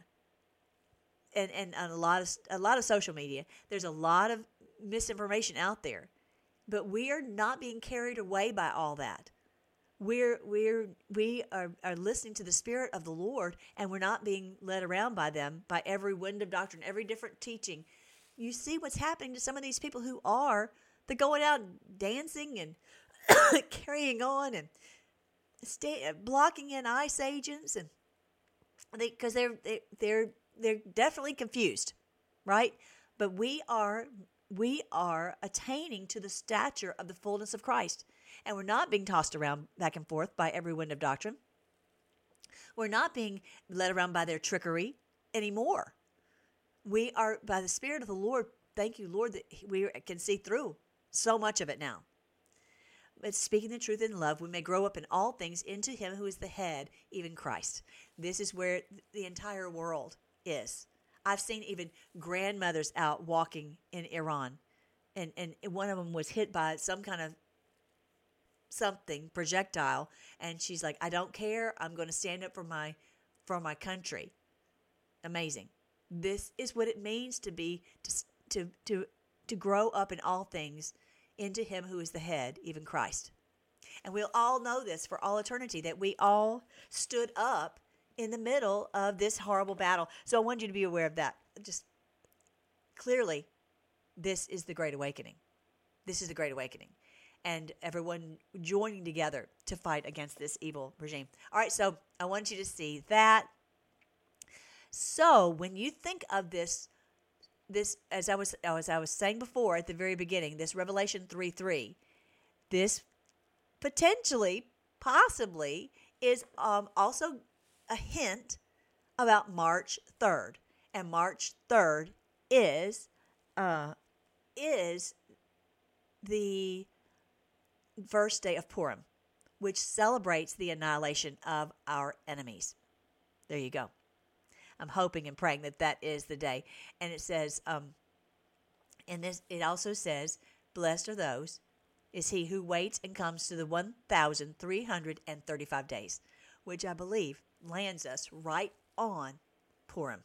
and a lot of social media. There's a lot of misinformation out there, but we are not being carried away by all that. We are listening to the Spirit of the Lord, and we're not being led around by them, by every wind of doctrine, every different teaching. You see what's happening to some of these people they're going out dancing and carrying on and blocking in ICE agents, and because they're definitely confused, right? But we are attaining to the stature of the fullness of Christ, and we're not being tossed around back and forth by every wind of doctrine. We're not being led around by their trickery anymore. We are, by the Spirit of the Lord, thank you, Lord, that we can see through so much of it now. But speaking the truth in love, we may grow up in all things into Him who is the head, even Christ. This is where the entire world is. I've seen even grandmothers out walking in Iran, and one of them was hit by some kind of projectile, and she's like, I don't care, I'm going to stand up for my country. Amazing. This is what it means to be to grow up in all things into Him who is the head, even Christ. And we'll all know this for all eternity, that we all stood up in the middle of this horrible battle. So I want you to be aware of that. Just clearly, this is the Great Awakening. This is the Great Awakening. And everyone joining together to fight against this evil regime. All right, so I want you to see that. So when you think of this, as I was saying before at the very beginning, this Revelation 3:3, this potentially, possibly, is also a hint about March 3rd. And March 3rd is the first day of Purim, which celebrates the annihilation of our enemies. There you go. I'm hoping and praying that is the day. And it says, in this, it also says, blessed are those, is he who waits and comes to the 1,335 days, which I believe lands us right on Purim,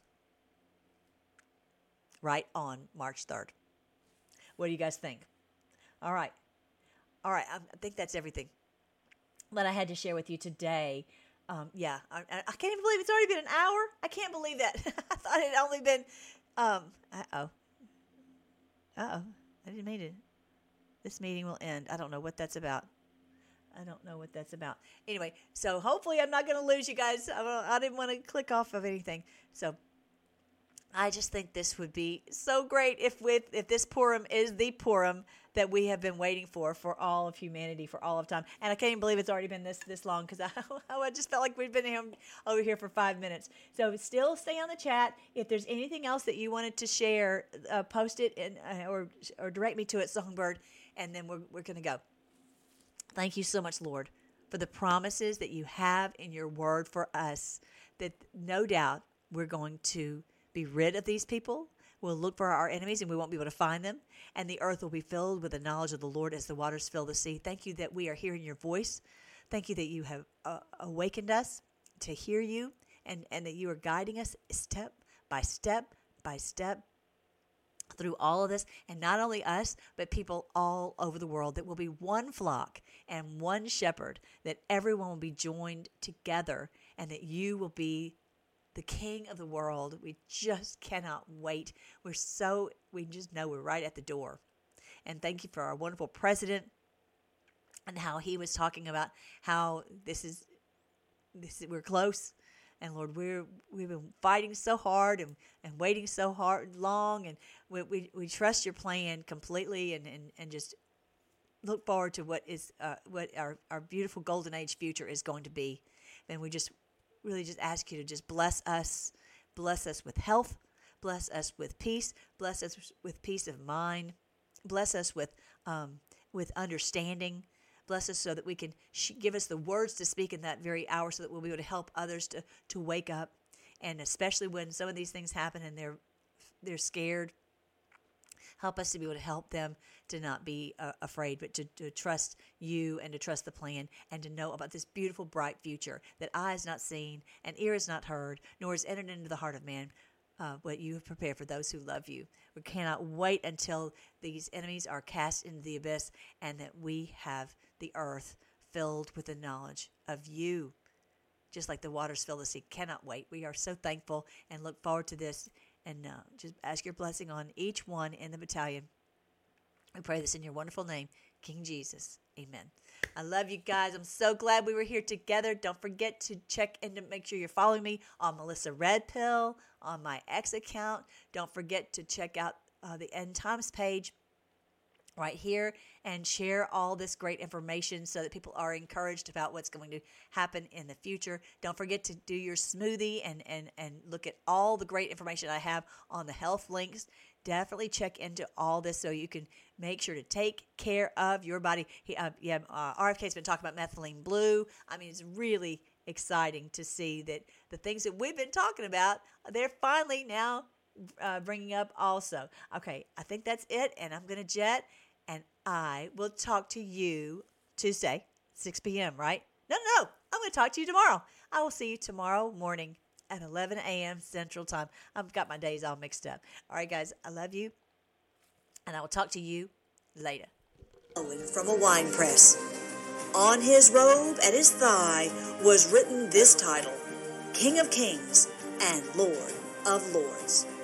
right on March 3rd. What do you guys think? All right. I think that's everything that I had to share with you today. I can't even believe it's already been an hour. I can't believe that. I thought it had only been, I didn't mean it. This meeting will end. I don't know what that's about. Anyway, so hopefully I'm not going to lose you guys. I didn't want to click off of anything. So I just think this would be so great if this Purim is the Purim that we have been waiting for all of humanity, for all of time. And I can't even believe it's already been this long, because I just felt like we've been over here for 5 minutes. So still stay on the chat. If there's anything else that you wanted to share, post it or direct me to it, Songbird, and then we're going to go. Thank you so much, Lord, for the promises that you have in your word for us, that no doubt we're going to be rid of these people. We'll look for our enemies and we won't be able to find them. And the earth will be filled with the knowledge of the Lord as the waters fill the sea. Thank you that we are hearing your voice. Thank you that you have awakened us to hear you, and that you are guiding us step by step by step through all of this. And not only us, but people all over the world, that will be one flock and one shepherd, that everyone will be joined together, and that you will be the King of the world. We just cannot wait. We just know we're right at the door. And thank you for our wonderful president, and how he was talking about how we're close. And Lord, we've been fighting so hard and waiting so hard, long, and we trust your plan completely, and just look forward to what our beautiful golden age future is going to be. And we just really just ask you to just bless us with health, bless us with peace, bless us with peace of mind, bless us with understanding, bless us so that we can give us the words to speak in that very hour, so that we'll be able to help others to wake up. And especially when some of these things happen and they're scared, help us to be able to help them to not be afraid, but to trust you, and to trust the plan, and to know about this beautiful, bright future that eye has not seen and ear has not heard, nor has entered into the heart of man, what you have prepared for those who love you. We cannot wait until these enemies are cast into the abyss, and that we have the earth filled with the knowledge of you, just like the waters fill the sea. Cannot wait. We are so thankful and look forward to this. And just ask your blessing on each one in the battalion. We pray this in your wonderful name, King Jesus. Amen. I love you guys. I'm so glad we were here together. Don't forget to check and to make sure you're following me on Melissa Red Pill, on my X account. Don't forget to check out the End Times page right here and share all this great information so that people are encouraged about what's going to happen in the future. Don't forget to do your smoothie and look at all the great information I have on the health links. Definitely check into all this so you can make sure to take care of your body. RFK's been talking about methylene blue. I mean, it's really exciting to see that the things that we've been talking about, they're finally now bringing up also. Okay, I think that's it, and I'm going to jet, and I will talk to you Tuesday, 6 p.m., right? No, I'm going to talk to you tomorrow. I will see you tomorrow morning at 11 a.m. Central Time. I've got my days all mixed up. All right, guys, I love you, and I will talk to you later. From a wine press. On his robe at his thigh was written this title, King of Kings and Lord of Lords.